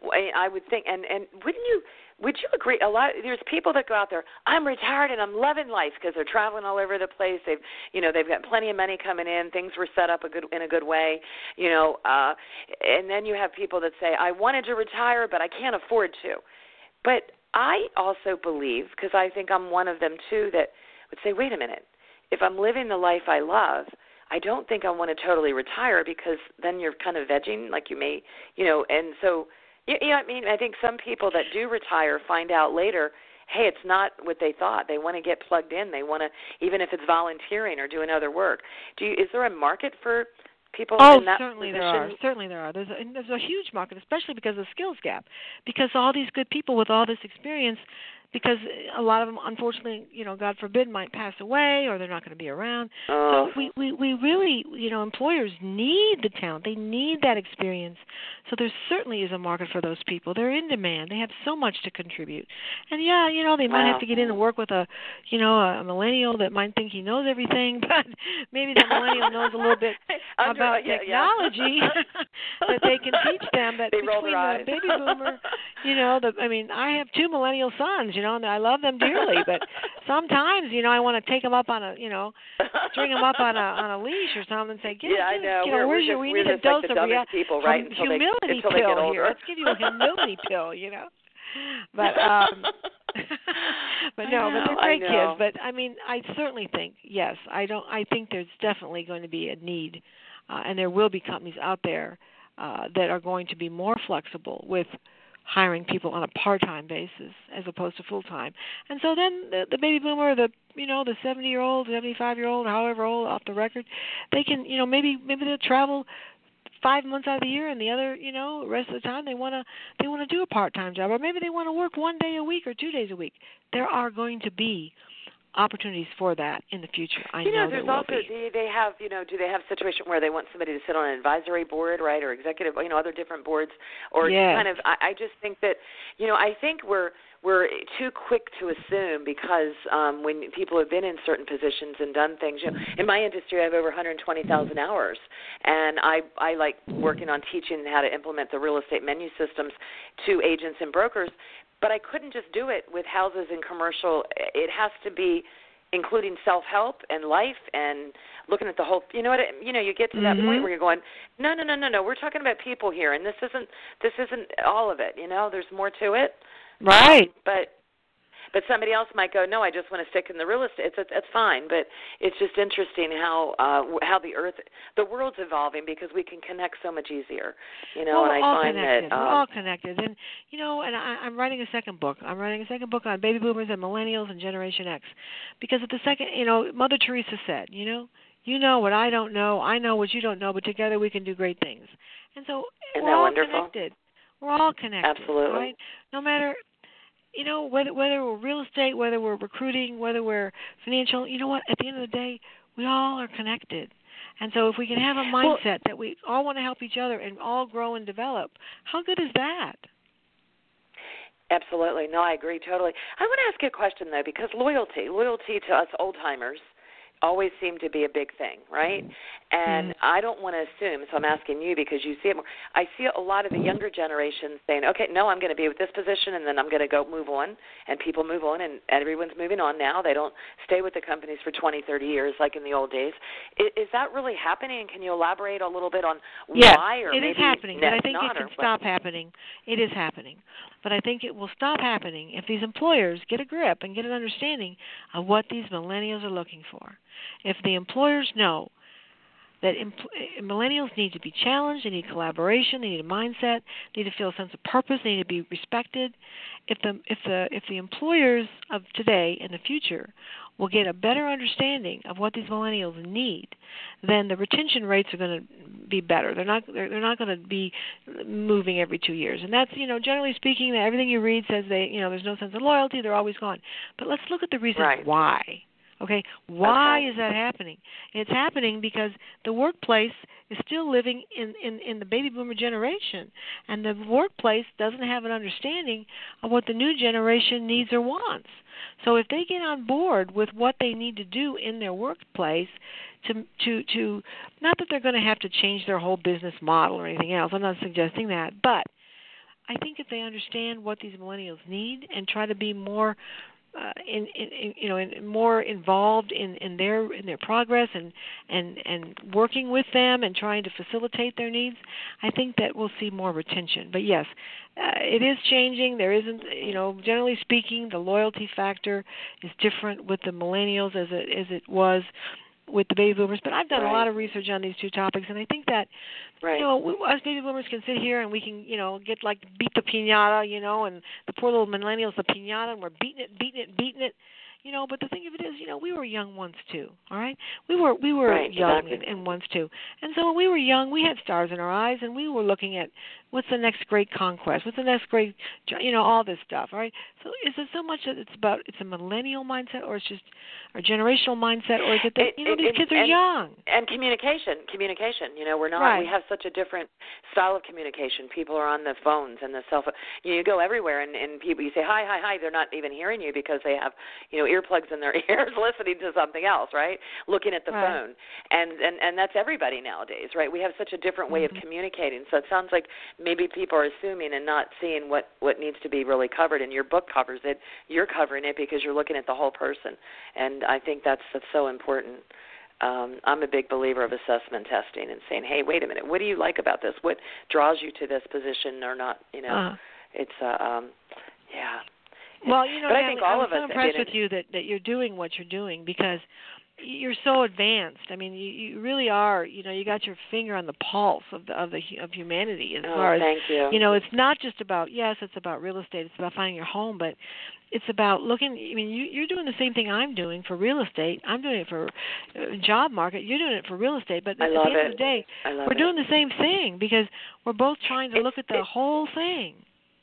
I would think, and and wouldn't you? Would you agree? A lot. There's people that go out there. I'm retired and I'm loving life because they're traveling all over the place. They've, you know, they've got plenty of money coming in. Things were set up a good in a good way, you know. Uh, and then you have people that say, I wanted to retire, but I can't afford to. But I also believe, because I think I'm one of them too, that would say, wait a minute. If I'm living the life I love, I don't think I want to totally retire, because then you're kind of vegging, like you may, you know, and so. You know, I mean, I think some people that do retire find out later, hey, it's not what they thought. They want to get plugged in. They want to, even if it's volunteering or doing other work. Do you, is there a market for people oh, in that certainly position? there are. Certainly there are. There's a, there's a huge market, especially because of the skills gap. Because all these good people with all this experience, because a lot of them, unfortunately, you know, God forbid, might pass away or they're not going to be around. Oh. So we, we, we really, you know, employers need the talent. They need that experience. So there certainly is a market for those people. They're in demand. They have so much to contribute. And, yeah, you know, they might wow. have to get in and work with a, you know, a millennial that might think he knows everything, but maybe the millennial knows a little bit Under, about yeah, technology yeah. that they can teach them. That they between the baby boomer, you know, the, I mean, I have two millennial sons, you know, and I love them dearly, but sometimes, you know, I want to take them up on a, you know, string them up on a on a leash or something and say, get, yeah, get, I know. you know, we're, where's we're your, just, we we're need a just dose like the of dumbest rea- people, right? um, until humility they, until pill they get older. here. Let's give you a humility pill, you know. But um but no, know, but they're great kids. But I mean, I certainly think yes. I don't. I think there's definitely going to be a need, uh, and there will be companies out there uh, that are going to be more flexible with hiring people on a part-time basis as opposed to full-time. And so then the, the baby boomer, the you know the seventy-year-old, seventy-five-year-old, however old off the record, they can you know maybe maybe they'll travel five months out of the year, and the other, you know, rest of the time they want to they want to do a part-time job, or maybe they want to work one day a week or two days a week. There are going to be opportunities for that in the future. I you know, know there's there will also be. do they have you know do they have a situation where they want somebody to sit on an advisory board, right, or executive, you know, other different boards, or yes. kind of. I, I just think that you know I think we're we're too quick to assume, because um, when people have been in certain positions and done things, you know, in my industry I have over one hundred twenty thousand hours, and I I like working on teaching how to implement the real estate menu systems to agents and brokers. But I couldn't just do it with houses and commercial. It has to be including self-help and life and looking at the whole, you know what, you know, you get to that mm-hmm. point where you're going, no, no, no, no, no, we're talking about people here, and this isn't, this isn't all of it, you know, there's more to it. Right. Um, but But somebody else might go, no, I just want to stick in the real estate. It's, it's, it's fine, but it's just interesting how uh, how the earth, the world's evolving, because we can connect so much easier, you know. Well, and we're I all find connected. that um, we're all connected, and you know, and I, I'm writing a second book. I'm writing a second book on baby boomers and millennials and Generation X, because at the second, you know, Mother Teresa said, you know, you know what I don't know, I know what you don't know, but together we can do great things. And so Isn't we're that all wonderful? connected. We're all connected. Absolutely. Right? No matter. You know, whether whether we're real estate, whether we're recruiting, whether we're financial, you know what? At the end of the day, we all are connected. And so if we can have a mindset well, that we all want to help each other and all grow and develop, how good is that? Absolutely. No, I agree totally. I want to ask you a question, though, because loyalty, loyalty to us old-timers always seemed to be a big thing, right? And mm-hmm. I don't want to assume, so I'm asking you because you see it more. I see a lot of the younger generation saying, okay, no, I'm going to be with this position, and then I'm going to go move on, and people move on, and everyone's moving on now. They don't stay with the companies for twenty, thirty years like in the old days. Is, is that really happening, and can you elaborate a little bit on yes, why? Or it maybe is happening, but I think not, it can or, stop happening. It is happening. But I think it will stop happening if these employers get a grip and get an understanding of what these millennials are looking for. If the employers know that empl- millennials need to be challenged, they need collaboration, they need a mindset, they need to feel a sense of purpose, they need to be respected. If the if the if the employers of today and the future will get a better understanding of what these millennials need, then the retention rates are going to be better. They're not they're, they're not going to be moving every two years. And that's, you know, generally speaking, everything you read says they, you know, there's no sense of loyalty, they're always gone. But let's look at the reasons right. why. Okay, why okay. is that happening? It's happening because the workplace is still living in, in, in the baby boomer generation, and the workplace doesn't have an understanding of what the new generation needs or wants. So if they get on board with what they need to do in their workplace, to to to not that they're going to have to change their whole business model or anything else, I'm not suggesting that, but I think if they understand what these millennials need and try to be more Uh, in, in, you know, in, more involved in, in their in their progress and, and and working with them and trying to facilitate their needs, I think that we'll see more retention. But yes, uh, it is changing. There isn't, you know, generally speaking, the loyalty factor is different with the millennials as it as it was with the baby boomers. But I've done right. a lot of research on these two topics, and I think that, right. you know, we, us baby boomers can sit here and we can, you know, get like beat the piñata, you know, and the poor little millennials, the piñata, and we're beating it, beating it, beating it. You know, but the thing of it is, you know, we were young once too, all right? We were we were right, young exactly. and, and once too. And so when we were young, we had stars in our eyes, and we were looking at what's the next great conquest, what's the next great, you know, all this stuff, all right? So is it so much that it's about, it's a millennial mindset, or it's just a generational mindset, or is it that, it, you know, it, these it, kids are and, young? And communication, communication. You know, we're not, right. we have such a different style of communication. People are on the phones and the cell phone. You, you go everywhere, and, and people, you say, hi, hi, hi. They're not even hearing you because they have, you know, earplugs in their ears listening to something else, right? Looking at the right. phone. And, and, and that's everybody nowadays, right? We have such a different way mm-hmm. of communicating. So it sounds like maybe people are assuming and not seeing what, what needs to be really covered. And your book covers it. You're covering it because you're looking at the whole person. And I think that's, that's so important. Um, I'm a big believer of assessment testing and saying, hey, wait a minute, what do you like about this? What draws you to this position or not? You know, uh-huh. it's, uh, um, yeah. Well, you know, but Natalie, I think all I'm of so us impressed with you that, that you're doing what you're doing because you're so advanced. I mean, you, you really are. You know, you got your finger on the pulse of the of the of humanity as oh, far as thank you. You know, it's not just about yes, it's about real estate. It's about finding your home, but it's about looking. I mean, you, you're doing the same thing I'm doing for real estate. I'm doing it for uh, job market. You're doing it for real estate. But I at love the end it. of the day, I love we're it. doing the same thing because we're both trying to it's, look at the it, whole thing.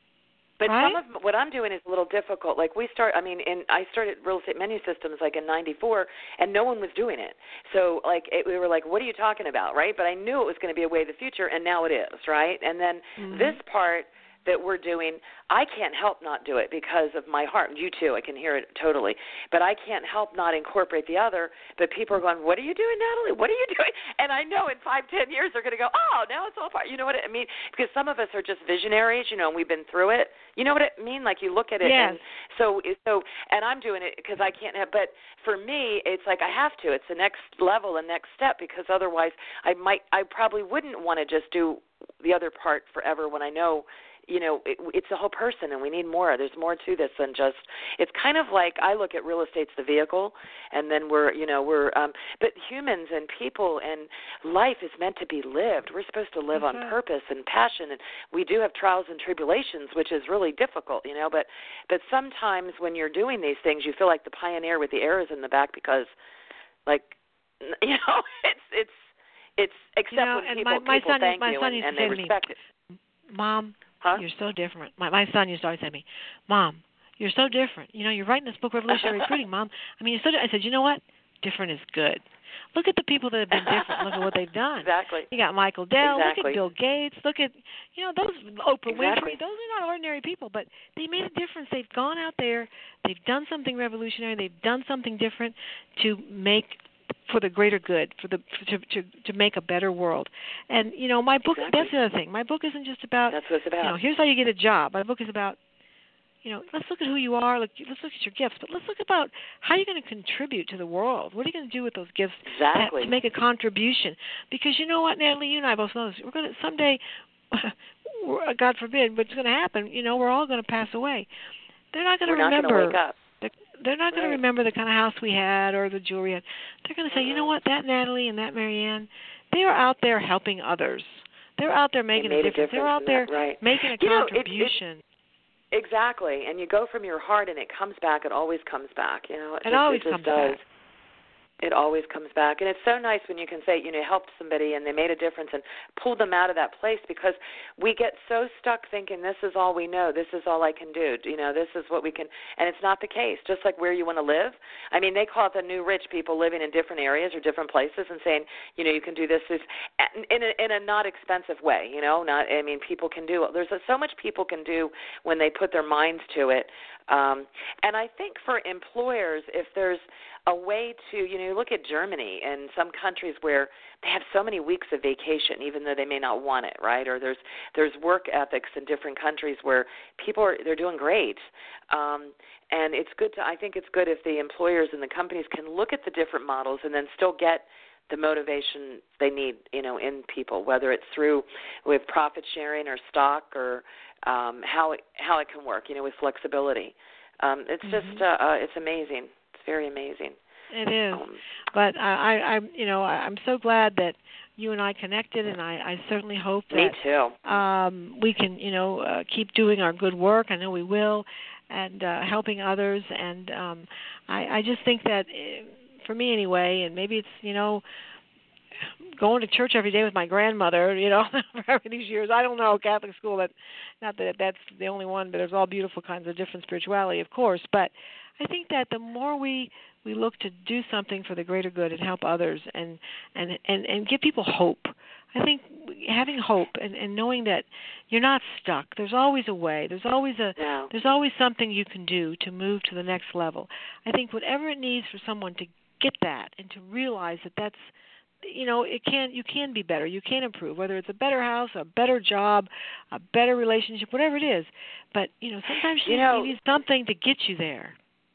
But right? some of what I'm doing is a little difficult. Like we start, I mean, in, I started Real Estate Menu Systems like in ninety-four, and no one was doing it. So like it, we were like, what are you talking about, right? But I knew it was going to be a way of the future, and now it is, right? And then mm-hmm. this part that we're doing, I can't help not do it because of my heart. You too, I can hear it totally. But I can't help not incorporate the other. But people are going, what are you doing, Natalie? What are you doing? And I know in five, ten years they're going to go, oh, now it's all part. You know what I mean? Because some of us are just visionaries, you know, and we've been through it. You know what I mean? Like you look at it. Yes. And so, so, and I'm doing it because I can't have, but for me, it's like I have to. It's the next level, the next step, because otherwise I might, I probably wouldn't want to just do the other part forever when I know, you know, it, it's the whole person, and we need more. There's more to this than just, it's kind of like I look at real estate's the vehicle, and then we're, you know, we're, um, but humans and people and life is meant to be lived. We're supposed to live mm-hmm. on purpose and passion, and we do have trials and tribulations, which is really difficult, you know, but, but sometimes when you're doing these things, you feel like the pioneer with the arrows in the back because, like, you know, it's, it's, it's, except you know, when and people, my, my people son, thank my you son and, used and to they say to respect me, it. Mom, Huh? you're so different. My my son used to always say to me, Mom, you're so different. You know, you're writing this book, Revolutionary Recruiting, Mom. I mean, you're so. I said, you know what? different is good. Look at the people that have been different. Look at what they've done. Exactly. You got Michael Dell. Exactly. Look at Bill Gates. Look at, you know, those Oprah Exactly. Winfrey. Those are not ordinary people, but they made a difference. They've gone out there. They've done something revolutionary. They've done something different to make for the greater good, for the to to, to make a better world. And you know, my book. Exactly. That's the other thing. My book isn't just about. That's what it's about. You know, here's how you get a job. My book is about. You know, let's look at who you are. Look, let's look at your gifts, but let's look about how you're going to contribute to the world. What are you going to do with those gifts Exactly. to make a contribution? Because you know what, Natalie, you and I both know this. We're going to someday, God forbid, what's going to happen? You know, we're all going to pass away. They're not going to We're not remember. going to wake up. They're, they're not going Right. to remember the kind of house we had or the jewelry we had. They're going to say, Mm-hmm. you know what, that Natalie and that Marianne, they are out there helping others. They're out there making made a a difference. They're out difference there in that, right. making a You know, it- it- contribution. Exactly, and you go from your heart, and it comes back. It always comes back. You know, it, It just, always it just comes does. back. It always comes back, and it's so nice when you can say, you know, helped somebody and they made a difference and pulled them out of that place, because we get so stuck thinking this is all we know, this is all I can do, you know, this is what we can, and it's not the case. Just like where you want to live. I mean, they call it the new rich, people living in different areas or different places and saying, you know, you can do this, this in a, in a not expensive way, you know. Not, I mean, people can do. There's so much people can do when they put their minds to it. Um, and I think for employers, if there's a way to, you know, you look at Germany and some countries where they have so many weeks of vacation, even though they may not want it, right? Or there's there's work ethics in different countries where people are they're doing great, um, and it's good to. I think it's good if the employers and the companies can look at the different models and then still get the motivation they need, you know, in people, whether it's through with profit sharing or stock or um, how it how it can work, you know, with flexibility. Um, it's Mm-hmm. just uh, uh, it's amazing. It's very amazing. It is, Um, but I, I, I'm, you know, I- I'm so glad that you and I connected, and I, I certainly hope that me too. um, we can, you know, uh, keep doing our good work. I know we will, and uh, helping others. And um, I, I just think that, uh, for me anyway, and maybe it's, you know, going to church every day with my grandmother, you know, for these years. I don't know, Catholic school, that, not that that's the only one, but there's all beautiful kinds of different spirituality, of course. But I think that the more we, we look to do something for the greater good and help others and, and, and, and give people hope, I think having hope and, and knowing that you're not stuck. There's always a way. There's always a No. there's always something you can do to move to the next level. I think whatever it needs for someone to get that and to realize that that's, you know, it can you can be better. You can improve, whether it's a better house, a better job, a better relationship, whatever it is. But, you know, sometimes you, You know- you need something to get you there.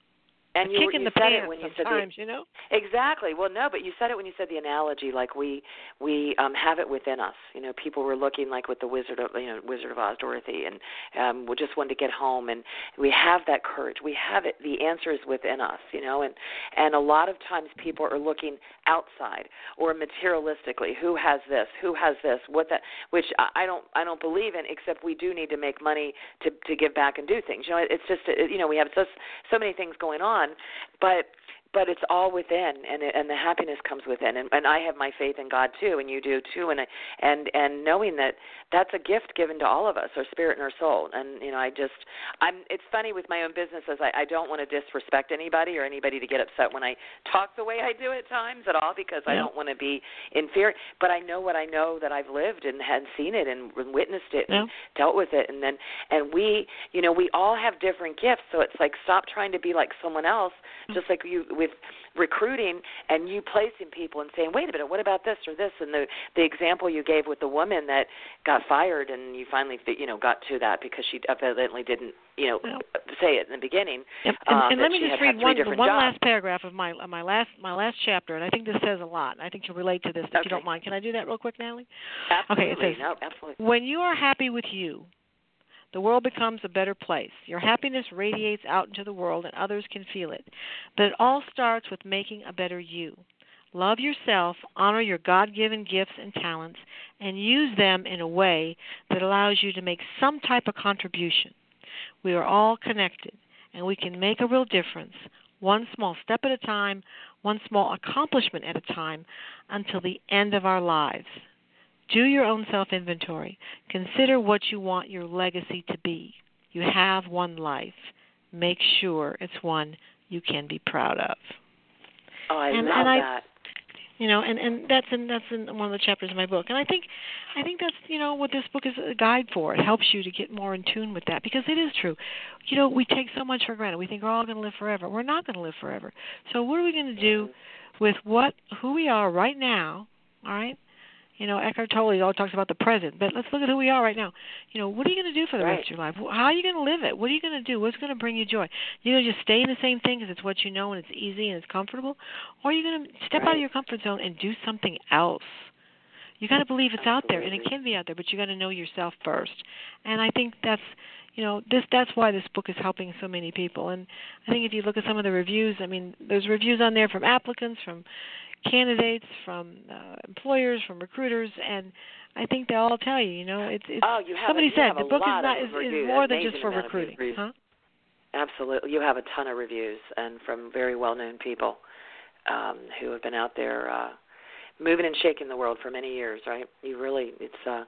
And a you, kick in you the said pants it when you sometimes, said the, you know? Exactly. Well, no, but you said it when you said the analogy, like we we um, have it within us. You know, people were looking like with the Wizard of you know Wizard of Oz, Dorothy, and um, we just wanted to get home, and we have that courage. We have it. The answer is within us. You know, and and a lot of times people are looking outside or materialistically. Who has this? Who has this? What that? Which I don't I don't believe in. Except we do need to make money to to give back and do things. You know, it's just you know we have so so many things going on. But but it's all within, and it, and the happiness comes within. And, and I have my faith in God too, and you do too. And I, and and knowing that that's a gift given to all of us, our spirit and our soul. And you know, I just I'm. It's funny with my own businesses. I, I don't want to disrespect anybody or anybody to get upset when I talk the way I do at times at all, because I Yeah. don't want to be inferior. But I know what I know that I've lived and had seen it and, and witnessed it and Yeah. dealt with it. And then and we, you know, we all have different gifts. So it's like stop trying to be like someone else. Just like you with recruiting and you placing people and saying, wait a minute, what about this or this? And the the example you gave with the woman that got fired, and you finally, you know, got to that because she evidently didn't, you know, Yeah. say it in the beginning. Yep. And, um, and that let me she just had read had three one different one jobs. last paragraph of my of my last my last chapter, and I think this says a lot. I think you'll relate to this if Okay. you don't mind. Can I do that real quick, Natalie? Absolutely. Okay, it says, no, absolutely. when you are happy with you, the world becomes a better place. Your happiness radiates out into the world, and others can feel it. But it all starts with making a better you. Love yourself, honor your God-given gifts and talents, and use them in a way that allows you to make some type of contribution. We are all connected, and we can make a real difference, one small step at a time, one small accomplishment at a time, until the end of our lives. Do your own self-inventory. Consider what you want your legacy to be. You have one life. Make sure it's one you can be proud of. Oh, I and, love and I, that. You know, and, and that's in that's in one of the chapters of my book. And I think I think that's, you know, what this book is a guide for. It helps you to get more in tune with that, because it is true. You know, we take so much for granted. We think we're all going to live forever. We're not going to live forever. So what are we going to do with what who we are right now, all right? You know, Eckhart Tolle always talks about the present, but let's look at who we are right now. You know, what are you going to do for the right. rest of your life? How are you going to live it? What are you going to do? What's going to bring you joy? You're going to just stay in the same thing because it's what you know and it's easy and it's comfortable? Or are you going to step right. out of your comfort zone and do something else? You got to believe it's Absolutely. out there, and it can be out there, but you got to know yourself first. And I think that's, you know, this that's why this book is helping so many people. And I think if you look at some of the reviews, I mean, there's reviews on there from applicants, from candidates, from uh, employers, from recruiters, and I think they all tell you, you know, it's, it's oh, you have somebody a, you said have the a book is lot not of is, reviews, is more than amazing just for amount of recruiting, reviews. huh? Absolutely, you have a ton of reviews, and from very well-known people um, who have been out there uh, moving and shaking the world for many years. Right? You really, it's. Uh,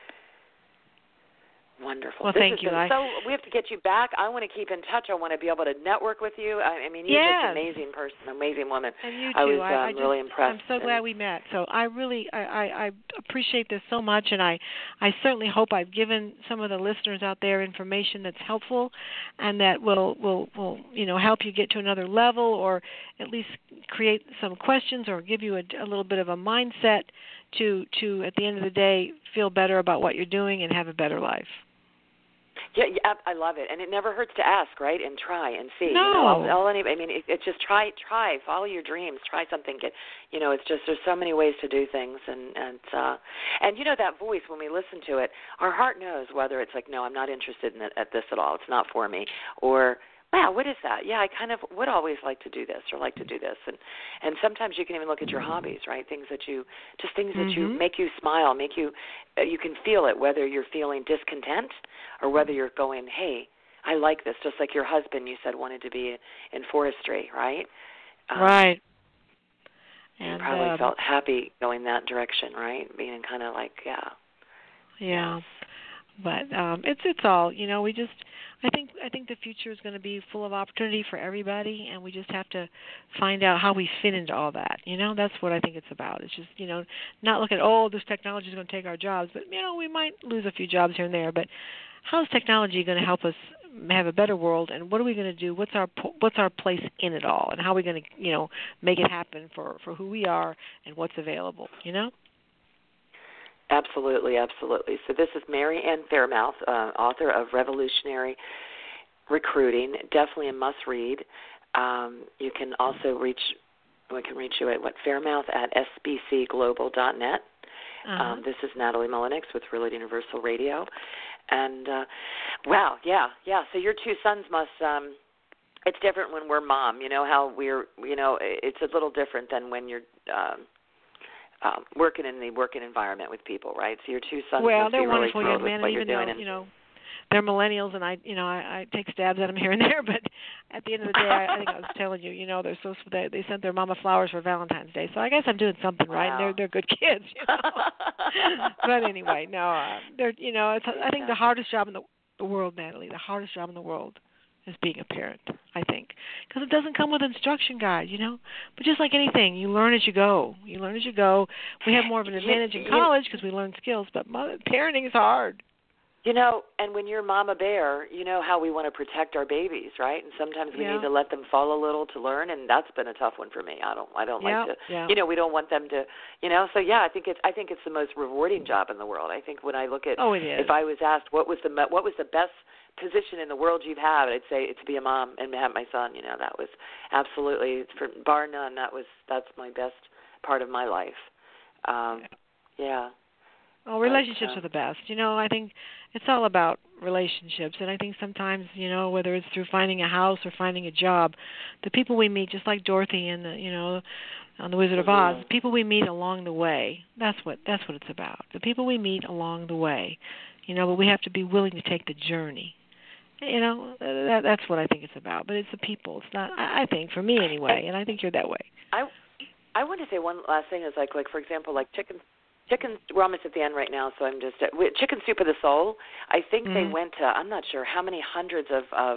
Wonderful. Well, this thank you. Been, I, so we have to get you back. I want to keep in touch. I want to be able to network with you. I, I mean, you're yes. just an amazing person, amazing woman. And you too. I was I, um, I just, really impressed. I'm so glad we met. So I really, I, I, I appreciate this so much, and I, I certainly hope I've given some of the listeners out there information that's helpful, and that will, will, will, you know, help you get to another level, or at least create some questions, or give you a, a little bit of a mindset to, to at the end of the day, feel better about what you're doing and have a better life. Yeah, yeah, I love it, and it never hurts to ask, right? And try and see. No. You know, I'll, I'll any, I mean, it, it's just try, try, follow your dreams, try something. Get, you know, it's just there's so many ways to do things, and and uh, and you know that voice when we listen to it, our heart knows whether it's like, no, I'm not interested in it, at this at all. It's not for me, or wow, what is that? Yeah, I kind of would always like to do this or like to do this, and and sometimes you can even look at your hobbies, right? Things that you just things that Mm-hmm. you make you smile, make you uh, you can feel it, whether you're feeling discontent or whether you're going, hey, I like this. Just like your husband, you said wanted to be in forestry, right? Um, right. You And probably um, felt happy going that direction, right? Being kind of like, yeah. Yeah. But um, it's it's all, you know, we just I think I think the future is going to be full of opportunity for everybody, and we just have to find out how we fit into all that. You know, that's what I think it's about. It's just, you know, not look at, oh, this technology is going to take our jobs, but, you know, we might lose a few jobs here and there, but how is technology going to help us have a better world, and what are we going to do? What's our what's our place in it all, and how are we going to, you know, make it happen for, for who we are and what's available, you know? Absolutely, absolutely. So this is Mary Ann Fairmouth, uh, author of Revolutionary Recruiting. Definitely a must-read. Um, you can also reach, we can reach you at what, Fairmouth at s b c global dot net. Uh-huh. Um, this is Natalie Mullenix with Realty Universal Radio. And, uh, wow, yeah, yeah. So your two sons must, um, it's different when we're mom. You know how we're, you know, it's a little different than when you're, um, Um, working in the working environment with people, right? So your two sons well, must they're be really wonderful thrilled young with men, what and you're even doing. though, And you know, they're millennials, and I, you know, I, I take stabs at them here and there, but at the end of the day, I, I think I was telling you, you know, they're so they, they sent their mama flowers for Valentine's Day, so I guess I'm doing something right, and Wow. they're they're good kids, you know. But anyway, no, uh, they're, you know, it's I think the hardest job in the, the world, Natalie, the hardest job in the world is being a parent, I think, because it doesn't come with instruction guide, you know. But just like anything, you learn as you go. You learn as you go. We have more of an advantage in college because we learn skills, but mother, parenting is hard. You know, and when you're Mama Bear, you know how we want to protect our babies, right? And sometimes we Yeah. need to let them fall a little to learn, and that's been a tough one for me. I don't, I don't Yeah, like to, yeah. you know, we don't want them to, you know. So yeah, I think it's, I think it's the most rewarding job in the world. I think when I look at, Oh, it is. if I was asked what was the, what was the best position in the world you've had, I'd say it's to be a mom and have my son. You know, that was absolutely, for, bar none, that was, that's my best part of my life. Um, yeah. Well, relationships but, uh, are the best. You know, I think it's all about relationships, and I think sometimes, you know, whether it's through finding a house or finding a job, the people we meet, just like Dorothy in the, you know, on The Wizard of Oz, the people we meet along the way. That's what that's what it's about. The people we meet along the way. You know, but we have to be willing to take the journey. You know, that, that's what I think it's about. But it's the people. It's not. I, I think for me anyway, and I think you're that way. I I want to say one last thing is like like for example like chicken. Chicken, we're almost at the end right now, so I'm just, uh, Chicken Soup of the Soul, I think mm-hmm. they went to, I'm not sure how many hundreds of, of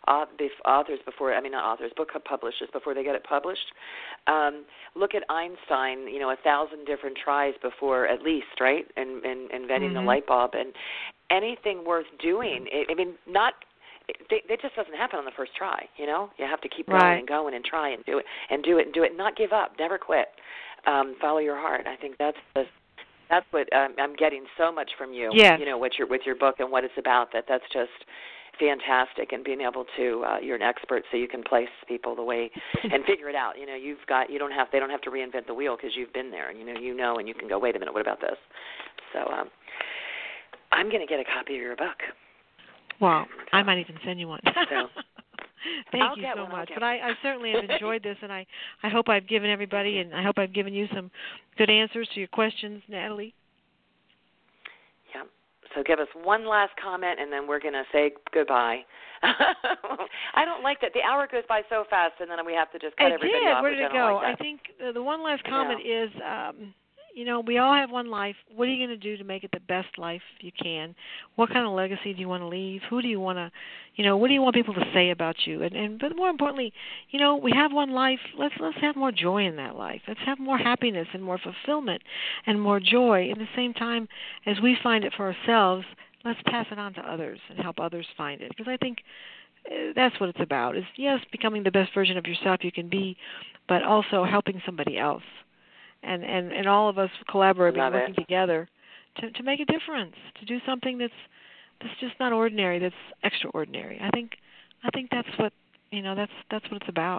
authors before, I mean not authors, book publishers before they get it published. Um, look at Einstein, you know, a thousand different tries before at least, right, and, and inventing mm-hmm. the light bulb. And anything worth doing, it, I mean, not, it, it just doesn't happen on the first try, you know. You have to keep going right. and going and try and do it and do it and do it, and not give up, never quit. Um, follow your heart. I think that's the That's what um, I'm getting so much from you. Yes. You know, with your with your book and what it's about. That that's just fantastic, and being able to uh, you're an expert, so you can place people the way and figure it out. You know, you've got you don't have they don't have to reinvent the wheel because you've been there. And, you know, you know, and you can go. Wait a minute, what about this? So um, I'm going to get a copy of your book. Well, so, I might even send you one. So. Thank I'll you get so one, much. But I, I certainly have enjoyed this, and I, I hope I've given everybody, and I hope I've given you some good answers to your questions, Natalie. Yeah. So give us one last comment, and then we're going to say goodbye. I don't like that. The hour goes by so fast, and then we have to just cut it everybody did. off. Where did it I go? like I think the, the one last comment yeah. is, um, you know, we all have one life. What are you going to do to make it the best life you can? What kind of legacy do you want to leave? Who do you want to, you know, what do you want people to say about you? And, and but more importantly, you know, we have one life. Let's let's have more joy in that life. Let's have more happiness and more fulfillment and more joy. At the same time, as we find it for ourselves, let's pass it on to others and help others find it. Because I think uh, that's what it's about. Is yes, becoming the best version of yourself you can be, but also helping somebody else. And, and, and all of us collaborating, Love working it. together to, to make a difference, to do something that's that's just not ordinary, that's extraordinary. I think I think that's what you know. That's that's what it's about.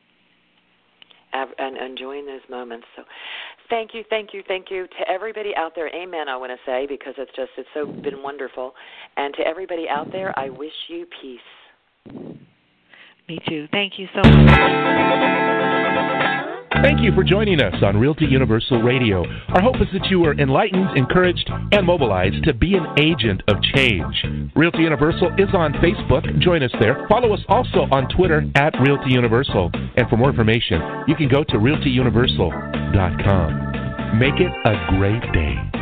And enjoying those moments. So, thank you, thank you, thank you to everybody out there. Amen. I want to say because it's just it's so been wonderful. And to everybody out there, I wish you peace. Me too. Thank you so much. Thank you for joining us on Realty Universal Radio. Our hope is that you are enlightened, encouraged, and mobilized to be an agent of change. Realty Universal is on Facebook. Join us there. Follow us also on Twitter at Realty Universal. And for more information, you can go to realty universal dot com. Make it a great day.